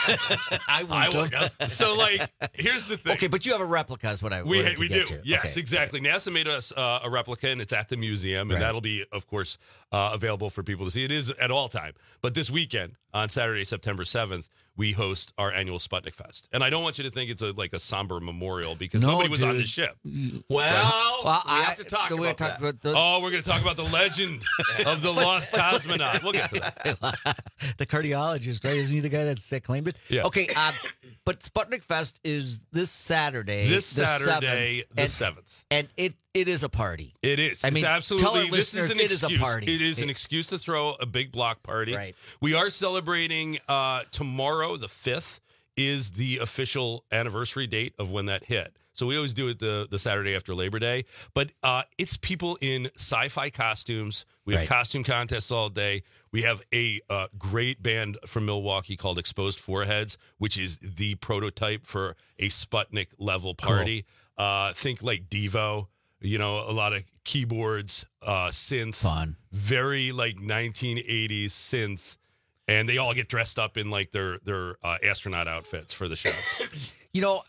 I would. So, like, here's the thing. Okay, but you have a replica, is what I we wanted to do. get to. Yes, Okay. exactly. NASA made us a replica, and it's at the museum, and that'll be, of course, available for people to see. It is at all time, but this weekend on Saturday, September 7th. We host our annual Sputnik Fest. And I don't want you to think it's like a somber memorial because nobody was on the ship. Well, we have to talk about that. We're going to talk about the legend of the lost cosmonaut. We'll get to that. The cardiologist, right? Isn't he the guy that claimed it? Yeah. Okay, but Sputnik Fest is this Saturday. This Saturday, the 7th. And it is a party. It is. I mean, it's absolutely. tell our This is listeners an it excuse. is a party. It is an excuse to throw a big block party. Right. We are celebrating tomorrow, the 5th, is the official anniversary date of when that hit. So we always do it the Saturday after Labor Day. But it's people in sci-fi costumes. We have costume contests all day. We have a great band from Milwaukee called Exposed Foreheads, which is the prototype for a Sputnik level party. Cool. Think like Devo. You know, a lot of keyboards, synth. Fun. Very like 1980s synth. And they all get dressed up in like their astronaut outfits for the show. You know,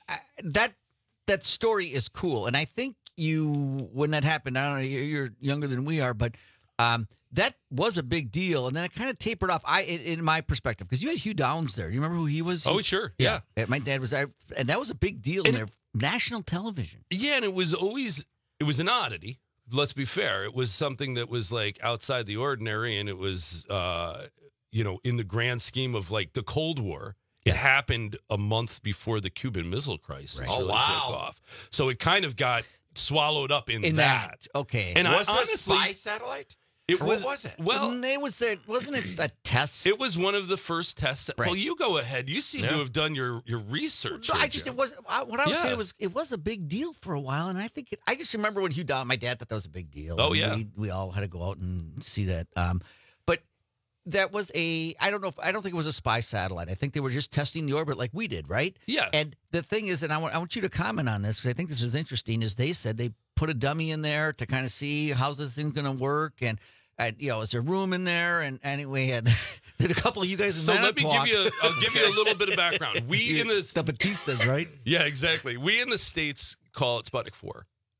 that story is cool. And I think when that happened, I don't know, you're younger than we are, but that was a big deal. And then it kind of tapered off, in my perspective, because you had Hugh Downs there. You remember who he was? Oh, sure. Yeah. My dad was there. And that was a big deal in their national television. Yeah, and it was an oddity. Let's be fair. It was something that was like outside the ordinary, and it was, in the grand scheme of like the Cold War. It happened a month before the Cuban Missile Crisis really took off. So it kind of got swallowed up in that. Okay. And was honestly, it a spy satellite? What was it? Well, wasn't it a test? It was one of the first tests. Right. Well, you go ahead. You seem to have done your research. No, what I was saying was it was a big deal for a while, and I just remember when Hugh Downs, my dad thought that was a big deal. Oh, and yeah. we all had to go out and see that. But that was I don't think it was a spy satellite. I think they were just testing the orbit like we did, right? Yeah. And the thing is, and I want you to comment on this because I think this is interesting, is they said they put a dummy in there to kind of see how's the thing going to work, and is there room in there? And anyway, had a couple of you guys. So let me I'll give you a little bit of background. We in the Batistas, right? Yeah, exactly. We in the States call it Sputnik 4.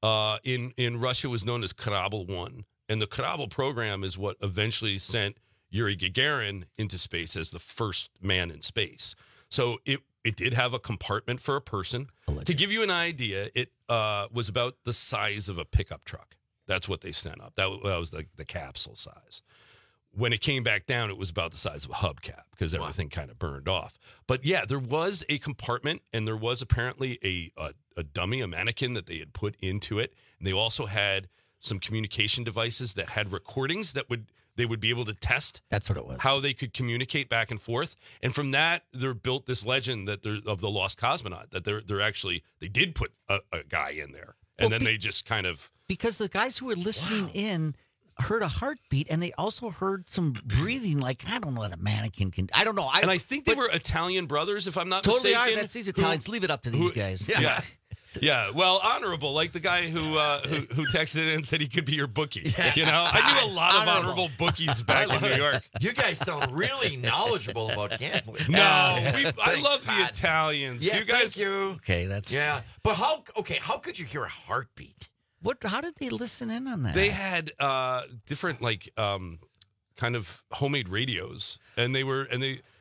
in Russia was known as Korabl-1. And the Korabl program is what eventually sent Yuri Gagarin into space as the first man in space. So it did have a compartment for a person. To give you an idea, it was about the size of a pickup truck. That's what they sent up. That was like the capsule size. When it came back down, it was about the size of a hubcap because everything kind of burned off. But yeah, there was a compartment, and there was apparently a dummy, a mannequin that they had put into it. And they also had some communication devices that had recordings that they would be able to test. That's what it was. How they could communicate back and forth. And from that, they're built this legend that of the lost cosmonaut, that they did put a guy in there. And then they just kind of... Because the guys who were listening in heard a heartbeat, and they also heard some breathing, like, I don't know what a mannequin can... I don't know. I think they were Italian brothers, if I'm not totally mistaken. That's these Italians. Leave it up to these guys. Yeah. Yeah, well, honorable, like the guy who texted in and said he could be your bookie. You know, I knew a lot of honorable bookies back in New York. You guys sound really knowledgeable about gambling. No, I love the Italians. Yeah, you guys, thank you. Okay, that's but how could you hear a heartbeat? How did they listen in on that? They had different kind of homemade radios, and they were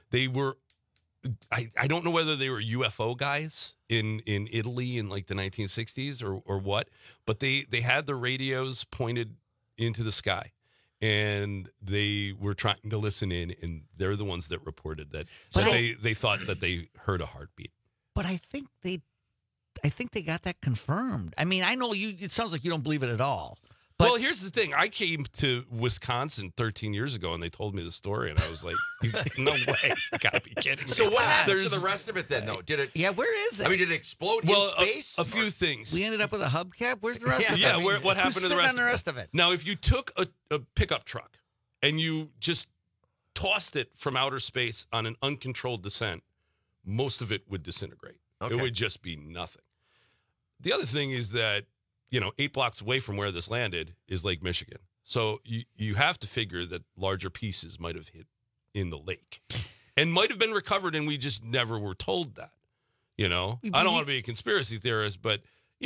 I don't know whether they were UFO guys in Italy in like the 1960s or what, but they had the radios pointed into the sky, and they were trying to listen in, and they're the ones that reported that they thought that they heard a heartbeat. But I think they got that confirmed. I mean, I know it sounds like you don't believe it at all. Well, here's the thing. I came to Wisconsin 13 years ago, and they told me the story, and I was like, no way. You got to be kidding me. So what happened to the rest of it then, though? Did it? Yeah, where is it? I mean, did it explode in space? A few things. We ended up with a hubcap? Where's the rest of it? Yeah, what happened to the rest of it? Now, if you took a pickup truck and you just tossed it from outer space on an uncontrolled descent, most of it would disintegrate. Okay. It would just be nothing. The other thing is that 8 blocks away from where this landed is Lake Michigan. So you have to figure that larger pieces might have hit in the lake and might have been recovered, and we just never were told that. I don't want to be a conspiracy theorist, but,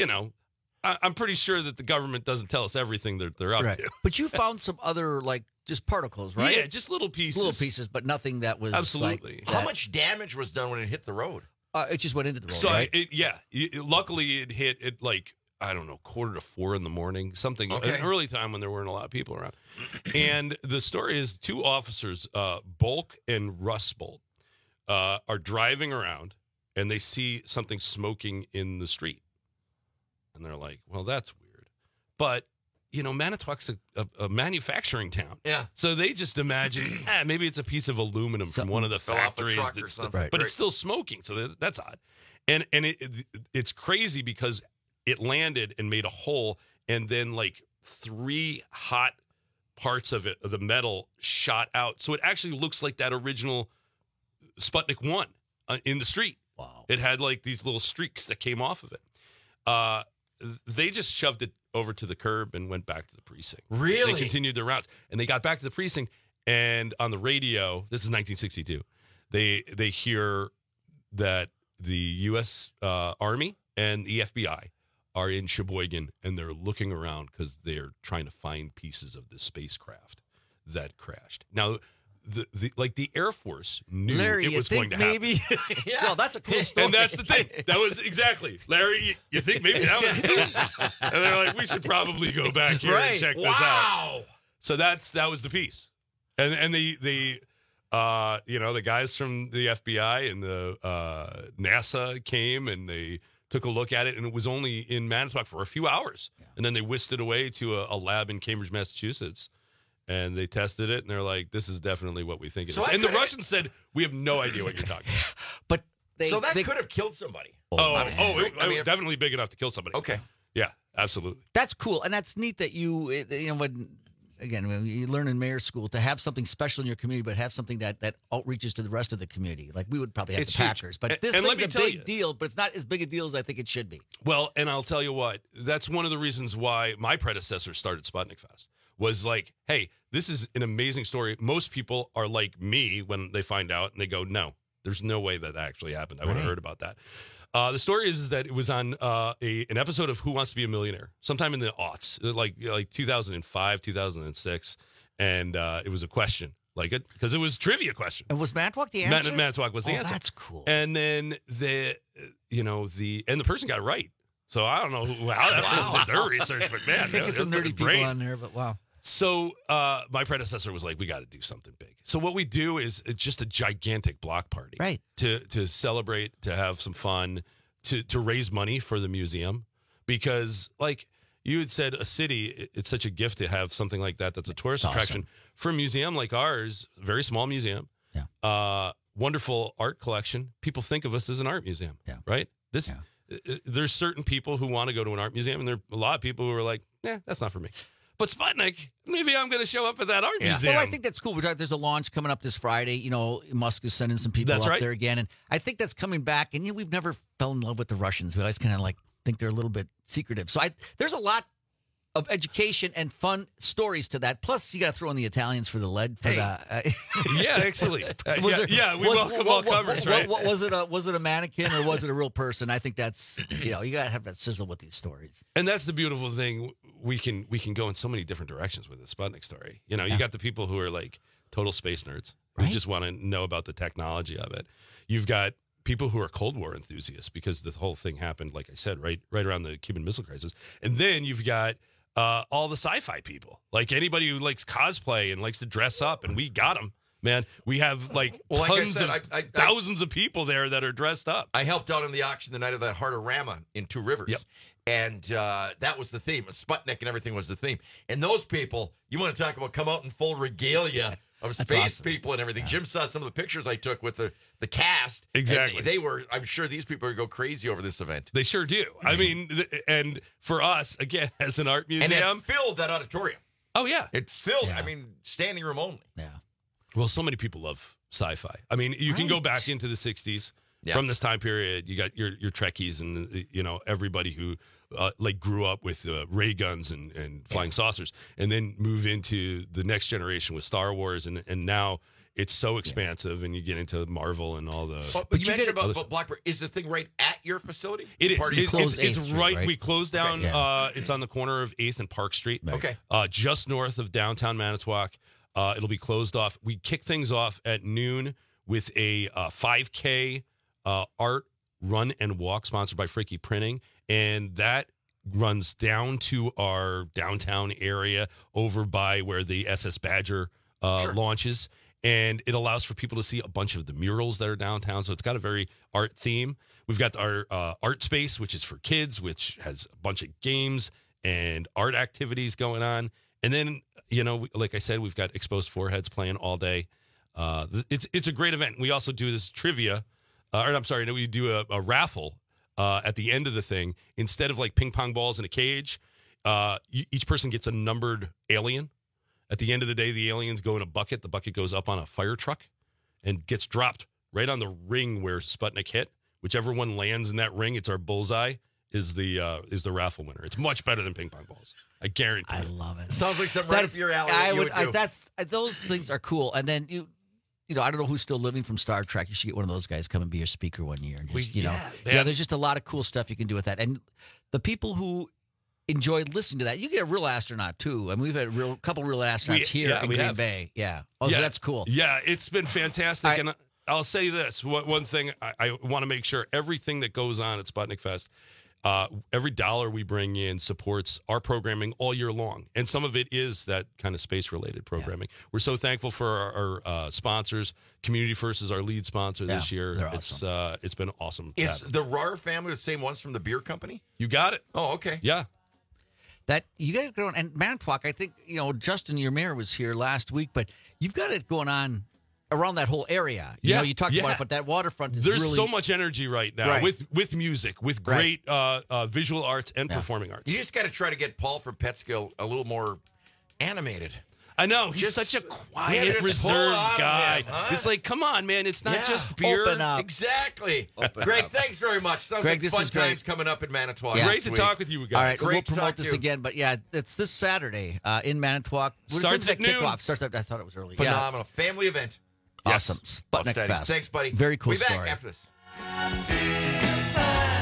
I'm pretty sure that the government doesn't tell us everything that they're up to. But you found some other, just particles, right? Yeah, just little pieces. Little pieces, but nothing that was absolutely. How much damage was done when it hit the road? It just went into the road, so right? Luckily, it hit at I don't know, 3:45 in the morning, something, an early time when there weren't a lot of people around. And the story is 2 officers, Bulk and Russ Bolt, are driving around, and they see something smoking in the street. And they're like, well, that's weird. But, Manitowoc's a manufacturing town. Yeah. So they just imagine, maybe it's a piece of aluminum from one of the factories. But it's still smoking, so that's odd. And it's crazy because it landed and made a hole, and then 3 hot parts of the metal shot out. So it actually looks like that original Sputnik 1 in the street. Wow. It had these little streaks that came off of it. They just shoved it over to the curb and went back to the precinct. Really? They continued their routes. And they got back to the precinct, and on the radio, this is 1962, they hear that the U.S. Army and the FBI are in Sheboygan, and they're looking around because they're trying to find pieces of the spacecraft that crashed. Now, the Air Force knew Larry, it was going to happen. Maybe? No, that's a cool story. And that's the thing. That was exactly, Larry, you think maybe that was And they're like, we should probably go back here and check this out. So that was the piece. And the guys from the FBI and the NASA came, and they took a look at it, and it was only in Manitowoc for a few hours. Yeah. And then they whisked it away to a lab in Cambridge, Massachusetts, and they tested it, and they're like, this is definitely what we think it is. And the Russians said, we have no idea what you're talking about. But that could have killed somebody. It was definitely big enough to kill somebody. Okay. Yeah, absolutely. That's cool, and that's neat that when you learn in mayor school to have something special in your community, but have something that outreaches to the rest of the community. Like we would probably have the Packers, but this thing's a big deal, but it's not as big a deal as I think it should be. Well, and I'll tell you what, that's one of the reasons why my predecessor started Sputnik Fest, was like, hey, this is an amazing story. Most people are like me when they find out, and they go, no, there's no way that actually happened. I would have heard about that. The story is that it was on an episode of Who Wants to Be a Millionaire, sometime in the aughts, like 2005, 2006, and it was a question, because it was a trivia question. And was Manitowoc the answer? Manitowoc was the answer. That's cool. And then the person got it right. So I don't know how that person did their research, but man, get some nerdy people on there, but wow. So my predecessor was like, we got to do something big. So what we do is it's just a gigantic block party, right? To celebrate, to have some fun, to raise money for the museum, because like you had said, a city, it's such a gift to have something like that. That's a tourist attraction for a museum like ours, very small museum. Yeah. Wonderful art collection. People think of us as an art museum, right? There's certain people who want to go to an art museum, and there are a lot of people who are like, that's not for me. But Sputnik, maybe I'm going to show up at that art museum. Well, I think that's cool. There's a launch coming up this Friday. Musk is sending some people up there again. And I think that's coming back. And, we've never fell in love with the Russians. We always kind of think they're a little bit secretive. So there's a lot of education and fun stories to that. Plus, you got to throw in the Italians for the lead. Yeah, excellent. We welcome all comers, right? Was it a mannequin or was it a real person? I think that's, you got to have that sizzle with these stories. And that's the beautiful thing. We can go in so many different directions with the Sputnik story. You got the people who are like total space nerds who just want to know about the technology of it. You've got people who are Cold War enthusiasts because the whole thing happened, like I said, right around the Cuban Missile Crisis. And then you've got all the sci-fi people, like anybody who likes cosplay and likes to dress up, and we got them, man. We have tons of thousands of people there that are dressed up. I helped out on the auction the night of that Heartorama in Two Rivers. Yep. And that was the theme. Sputnik and everything was the theme. And those people, you want to talk about come out in full regalia of space people and everything. Yeah. Jim saw some of the pictures I took with the cast. Exactly. They were, I'm sure these people would go crazy over this event. They sure do. I mean, and for us, again, as an art museum. And it filled that auditorium. Oh, yeah. It filled, I mean, standing room only. Yeah. Well, so many people love sci-fi. I mean, you can go back into the 60s. Yeah. From this time period, you got your Trekkies and everybody who grew up with ray guns and flying saucers, and then move into the next generation with Star Wars, and now it's so expansive, and you get into Marvel and all the. But you mentioned about Blackbird. Is the thing right at your facility? It is. It's right. Right. We closed down. Okay, it's on the corner of 8th and Park Street. Right. Okay. Just north of downtown Manitowoc. It'll be closed off. We kick things off at noon with a 5K. Art run and walk sponsored by Freaky Printing, and that runs down to our downtown area over by where the SS Badger launches, and it allows for people to see a bunch of the murals that are downtown. So it's got a very art theme. We've got our art space, which is for kids, which has a bunch of games and art activities going on. And then, like I said, we've got Exposed Foreheads playing all day. It's a great event. We also do this trivia. We do a raffle at the end of the thing. Instead of like ping pong balls in a cage, each person gets a numbered alien. At the end of the day, the aliens go in a bucket. The bucket goes up on a fire truck and gets dropped right on the ring where Sputnik hit. Whichever one lands in that ring, it's our bullseye, is the raffle winner. It's much better than ping pong balls. I guarantee. I love it. Sounds like something right up your alley. Those things are cool. And then I don't know who's still living from Star Trek. You should get one of those guys come and be your speaker one year. And just, there's just a lot of cool stuff you can do with that. And the people who enjoy listening to that, you get a real astronaut too. I mean, we've had a couple real astronauts here in Green Bay. Yeah. Oh, so that's cool. Yeah, it's been fantastic. And I'll say this, one thing I want to make sure, everything that goes on at Sputnik Fest, every dollar we bring in supports our programming all year long. And some of it is that kind of space-related programming. Yeah. We're so thankful for our sponsors. Community First is our lead sponsor this year. Awesome. It's been awesome. Is the RAR family the same ones from the beer company? You got it. Oh, okay. Yeah. That you guys going, and Manitowoc, I think, Justin, your mayor, was here last week, but you've got it going on around that whole area. You talked about it, but that waterfront is There's so much energy right now with music, with great visual arts and performing arts. You just got to try to get Paul from Petskill a little more animated. I know. He's such a quiet, reserved guy. It's like, come on, man. It's not just beer. Open up. Exactly. Greg, thanks very much. Sounds Greg, like fun times coming up in Manitowoc. Great to talk with you guys. All right, Great we'll promote this again. But it's this Saturday in Manitowoc. Starts at noon. Starts at, I thought it was early. Phenomenal. Family event. Awesome. Sputnik Fest. Thanks, buddy. Very cool We'll be story. back after this.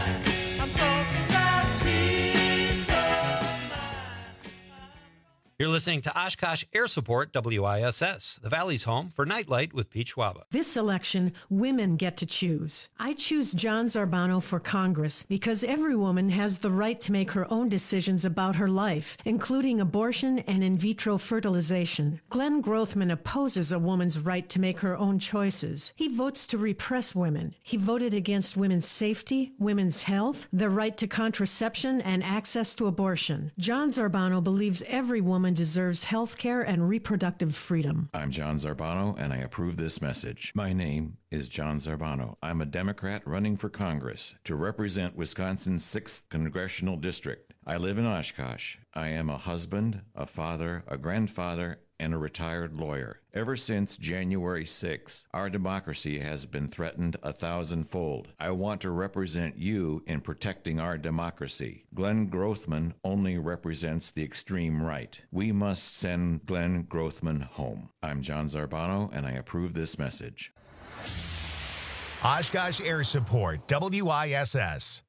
You're listening to Oshkosh Air Support WISS, the Valley's home for Nightlight with Pete Schwaba. This election, women get to choose. I choose John Zarbano for Congress because every woman has the right to make her own decisions about her life, including abortion and in vitro fertilization. Glenn Grothman opposes a woman's right to make her own choices. He votes to repress women. He voted against women's safety, women's health, their right to contraception, and access to abortion. John Zarbano believes every woman deserves health care and reproductive freedom. I'm John Zarbano, and I approve this message. My name is John Zarbano. I'm a Democrat running for Congress to represent Wisconsin's 6th Congressional District. I live in Oshkosh. I am a husband, a father, a grandfather, and a retired lawyer. Ever since January 6th, our democracy has been threatened 1,000-fold. I want to represent you in protecting our democracy. Glenn Grothman only represents the extreme right. We must send Glenn Grothman home. I'm John Zarbano, and I approve this message. Oshkosh Air Support, WISS.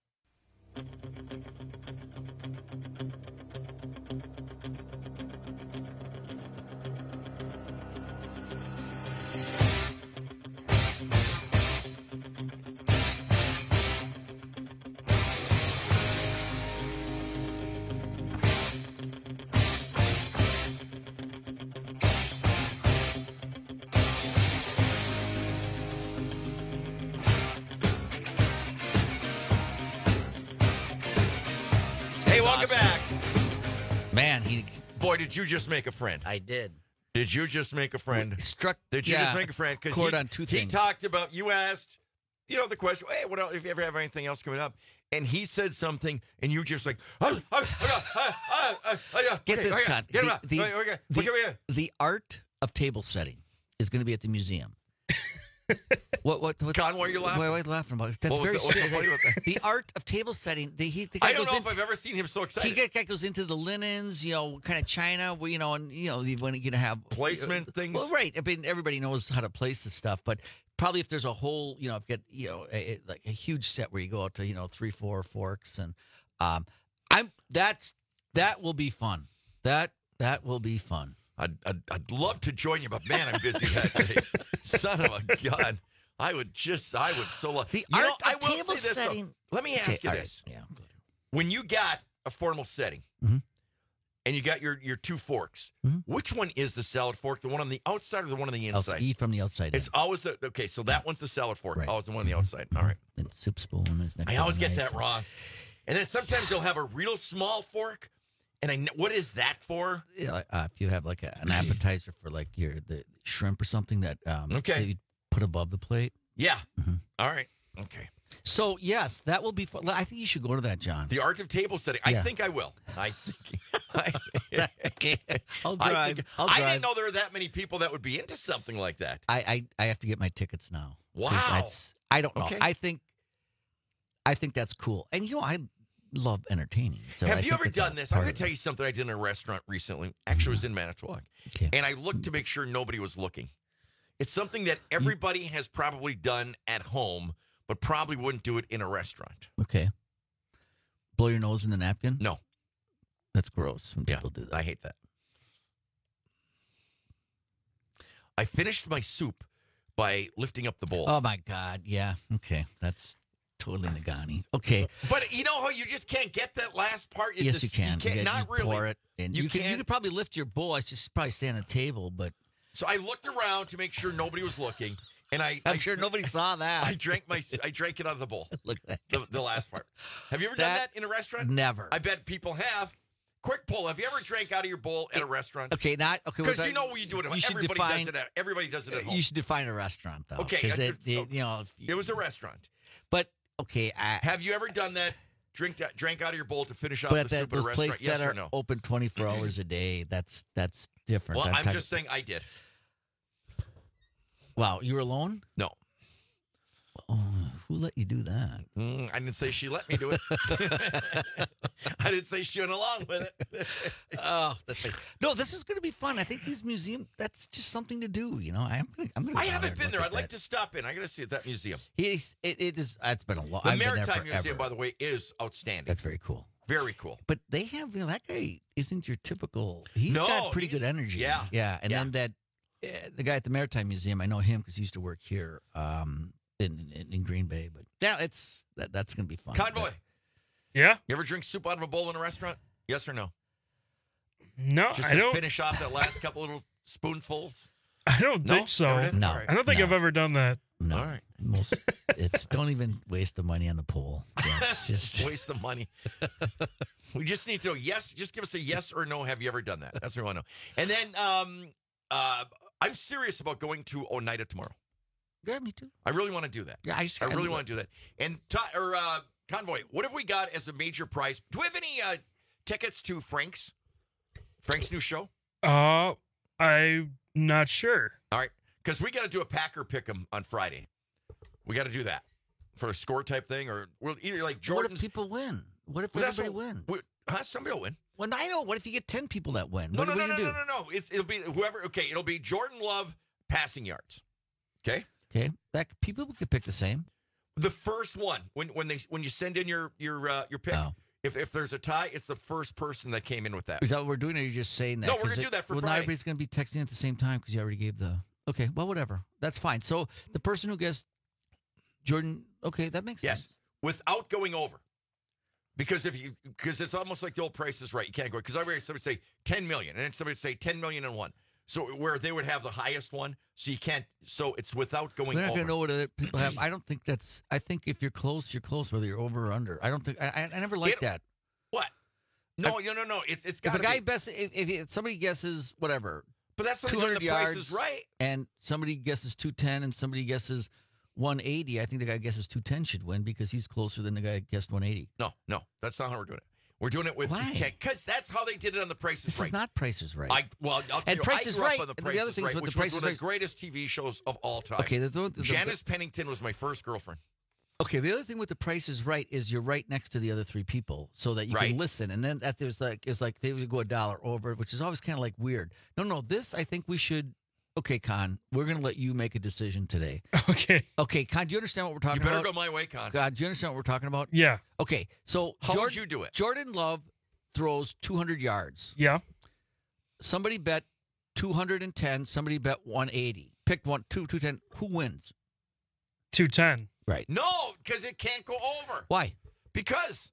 Hey, welcome back. Man, Boy, did you just make a friend? I did. Did you just make a friend? Did you yeah, just make a friend? Because chord on two he things. talked about, you asked, the question, hey, what else, if you ever have anything else coming up? And he said something, and you just like, Get this, Con. Get him out. The art of table setting is going to be at the museum. What? Con, why are you laughing? Why are you laughing about it? That's very serious. The art of table setting. The guy I don't goes know into, if I've ever seen him so excited. The guy goes into the linens, kind of china, and when you're going to have placement things. Well, right. I mean, everybody knows how to place the stuff, but probably if there's a whole, if you get, like a huge set where you go out to, 3-4 forks, and that will be fun. That will be fun. I'd love to join you, but man, I'm busy that day. Son of a gun. I would so love. The you art know, I of will table say this, setting. though. Let me ask you all this. right, yeah. When you got a formal setting, Mhm. and you got your two forks, which one is the salad fork? The one on the outside or the one on the I'll inside? eat from the outside. It's always okay. So that one's the salad fork. Right. Always the one on the outside. All right. And soup spoon is next. I to always the get knife. that wrong. And then sometimes you'll have a real small fork, and what is that for? Yeah, if you have like an appetizer for like the shrimp or something that that you put above the plate. Yeah. All right. Okay. So yes, that will be fun. I think you should go to that, John. The art of table setting. Yeah. I think I will. I think. I'll drive. I didn't know there were that many people that would be into something like that. I have to get my tickets now. 'Cause Wow. I don't know. Okay. I think that's cool. And I love entertaining. So Have I you think ever that's a done this? I'm part going of to tell you something I did in a restaurant recently. Actually, it was in Manitowoc. Okay. And I looked to make sure nobody was looking. It's something that everybody has probably done at home, but probably wouldn't do it in a restaurant. Okay. Blow your nose in the napkin? No. That's gross when people do that. I hate that. I finished my soup by lifting up the bowl. Oh my God! Yeah. Okay. That's totally Nagani. Okay. But you know how you just can't get that last part? Yes, you can. You can't, You not just really. pour it, and you can't. could probably lift your bowl. I just probably stay on the table, but So I looked around to make sure nobody was looking, and I'm sure nobody saw that. I drank it out of the bowl. Look at that. The last part. Have you ever done that in a restaurant? Never. I bet people have. Quick poll: have you ever drank out of your bowl at a restaurant? Okay, Because you know you do it. Everybody does it at home. You should define a restaurant, though. Okay, because it was a restaurant. But okay, have you ever done that? Drank out of your bowl to finish off but the at soup at a those restaurant? places Yes that or are no? open 24 hours a day, that's different. Well, I'm talking- just saying I did. Wow, you were alone? No. Oh, who let you do that? I didn't say she let me do it. I didn't say she went along with it. Oh, no, this is going to be fun. I think these museums, that's just something to do. I'm going to. I haven't been there. I'd like to stop in. I got to see at that museum. It is. It's been a long. The I've been there Maritime forever. Museum, by the way, is outstanding. That's very cool. Very cool. But they have, that guy isn't your typical. He's got pretty good energy. Yeah. Yeah. And then that, the guy at the Maritime Museum, I know him because he used to work here in Green Bay. But yeah, that's going to be fun. Convoy. Yeah. You ever drink soup out of a bowl in a restaurant? Yes or no? No, Just I to don't. finish off that last couple little spoonfuls? I don't think so. Never did? No. All right. I don't think I've ever done that. No. All right. It's don't even waste the money on the pool. Yeah, it's just Waste the money. We just need to know, yes, just give us a yes or no. Have you ever done that? That's what we want to know. And then I'm serious about going to Oneida tomorrow. Yeah, me too. I really want to do that. Yeah, I really want to do that. And Convoy, what have we got as a major prize? Do we have any tickets to Frank's new show? I'm not sure. All right, because we got to do a Packer pick'em on Friday. We got to do that for a score type thing, or we'll either like Jordan. What if people win? What if Well, everybody wins? Somebody will win. Well, I know. What if you get 10 people that win? No, What no, do no, you no, do? no, no, no. It'll be whoever. Okay, it'll be Jordan Love passing yards. Okay. Okay, that people could pick the same. The first one when you send in your pick, if there's a tie, it's the first person that came in with that. Is that what we're doing, or are you just saying that? No, we're gonna do that for Not Friday. everybody's going to be texting at the same time because you already gave the. Okay, well, whatever. That's fine. So the person who gets Jordan, okay, that makes sense. Without going over. Because it's almost like the old Price is Right. You can't go because I heard somebody say 10 million, and then somebody say 10 million and one. So where they would have the highest one, so you can't. So it's without going They're not over. going to know what other people have. I don't think that's. I think if you're close, you're close, whether you're over or under. I don't think. I never liked that. What? No. It's got If to a guy be. best, if somebody guesses whatever, But that's something 200 the Price yards, is Right. and somebody guesses 210, and somebody guesses 180. I think the guy guesses 210 should win because he's closer than the guy that guessed 180. No, that's not how we're doing it. We're doing it with Why? Because that's how they did it on The Price is This Right. is not Price is Right. I'll tell And you, Price I is grew Right. up on The And Price the other is thing is Right, with The which Price was is one of Right- the greatest TV shows of all time. Okay, Janice Pennington was my first girlfriend. Okay, the other thing with The Price is Right is you're right next to the other three people so that you Right. can listen. And then that there's it's like they would go $1 over, which is always kind of like weird. No, this I think we should. Okay, Con, we're going to let you make a decision today. Okay, Con, do you understand what we're talking You better about? go my way, Con. God, do you understand what we're talking about? Yeah. Okay, so How would you do it? Jordan Love throws 200 yards. Yeah. Somebody bet 210. Somebody bet 180. Pick 210. Who wins? 210. Right. No, because it can't go over. Why? Because.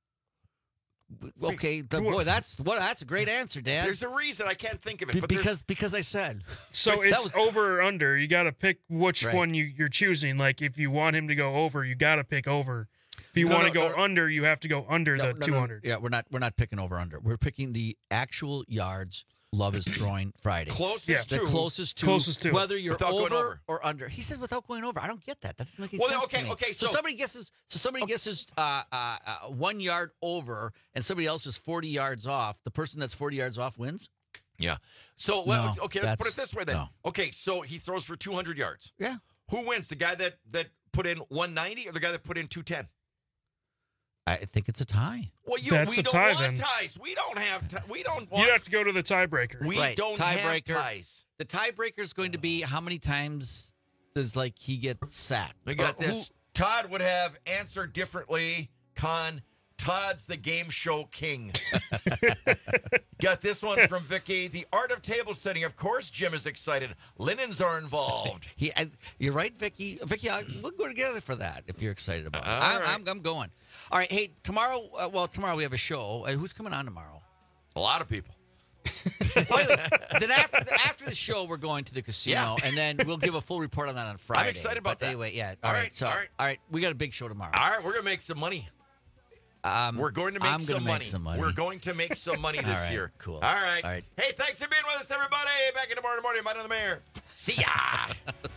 Okay, that's a great answer, Dan. There's a reason I can't think of it. But there's- because I said. So That it's was- over or under. You got to pick which Right. one you're choosing. Like if you want him to go over, you got to pick over. If you No, want to no, go no. under, you have to go under the 200. Yeah, we're not picking over under. We're picking the actual yards Love is throwing Friday. Closest the to. closest to whether you're Without going over over. or under. He says without going over. I don't get that. That doesn't make any Well, sense okay, to me. okay, So so- somebody guesses. So somebody guesses 1 yard over, and somebody else is 40 yards off. The person that's 40 yards off wins. Yeah. So, No, let's put that's- it this way then. no. Okay, so he throws for 200 yards. Yeah. Who wins? The guy that put in 190 or the guy that put in 210? I think it's a tie. Well, we That's a don't tie, want then. ties. We don't have. We don't want. You have to go to the tiebreaker. We Right, don't tiebreaker. have ties. The tiebreaker is going to be how many times does he get sacked? We got this. Todd would have answered differently. Todd's the game show king. Got this one from Vicky. The art of table setting. Of course, Jim is excited. Linens are involved. You're right, Vicky. Vicky, we'll go together for that if you're excited about it. All right. I'm going. All right. Hey, tomorrow. Tomorrow we have a show. Who's coming on tomorrow? A lot of people. Then after the show, we're going to the casino, Yeah. and then we'll give a full report on that on Friday. I'm excited about But that. Anyway, yeah. All All right, right. So, all right. all right. We got a big show tomorrow. All right, we're gonna make some money. We're going to make, I'm some, gonna money. make some money. We're going to make some money this All right, year. cool. All right. All right. Hey, thanks for being with us, everybody. Back in tomorrow morning, Mind on the Mayor. See ya.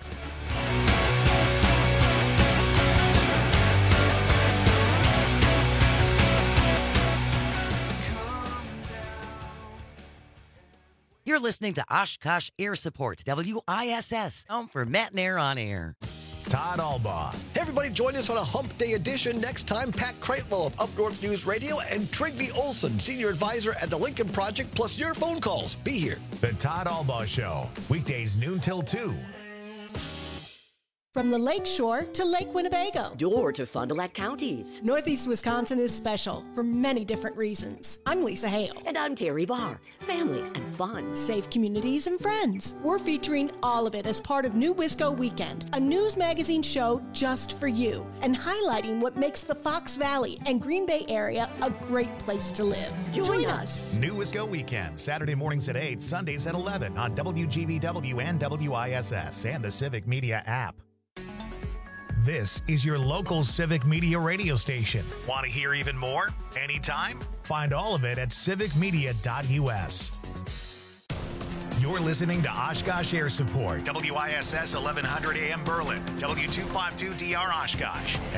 You're listening to Oshkosh Air Support, WISS, home for Matt and Air on Air. Todd Albaugh. Hey, everybody, join us on a Hump Day edition next time. Pat Kreitlow of Up North News Radio and Trigby Olson, Senior Advisor at the Lincoln Project, plus your phone calls. Be here. The Todd Albaugh Show. Weekdays noon till 2. From the Lake Shore to Lake Winnebago. Door to Fond du Lac counties. Northeast Wisconsin is special for many different reasons. I'm Lisa Hale. And I'm Terry Barr. Family and fun. Safe communities and friends. We're featuring all of it as part of New Wisco Weekend, a news magazine show just for you, and highlighting what makes the Fox Valley and Green Bay area a great place to live. Join us. New Wisco Weekend, Saturday mornings at 8, Sundays at 11 on WGBW and WISS and the Civic Media app. This is your local Civic Media radio station. Want to hear even more? Anytime? Find all of it at civicmedia.us. You're listening to Oshkosh Air Support, WISS 1100 AM Berlin, W252DR Oshkosh.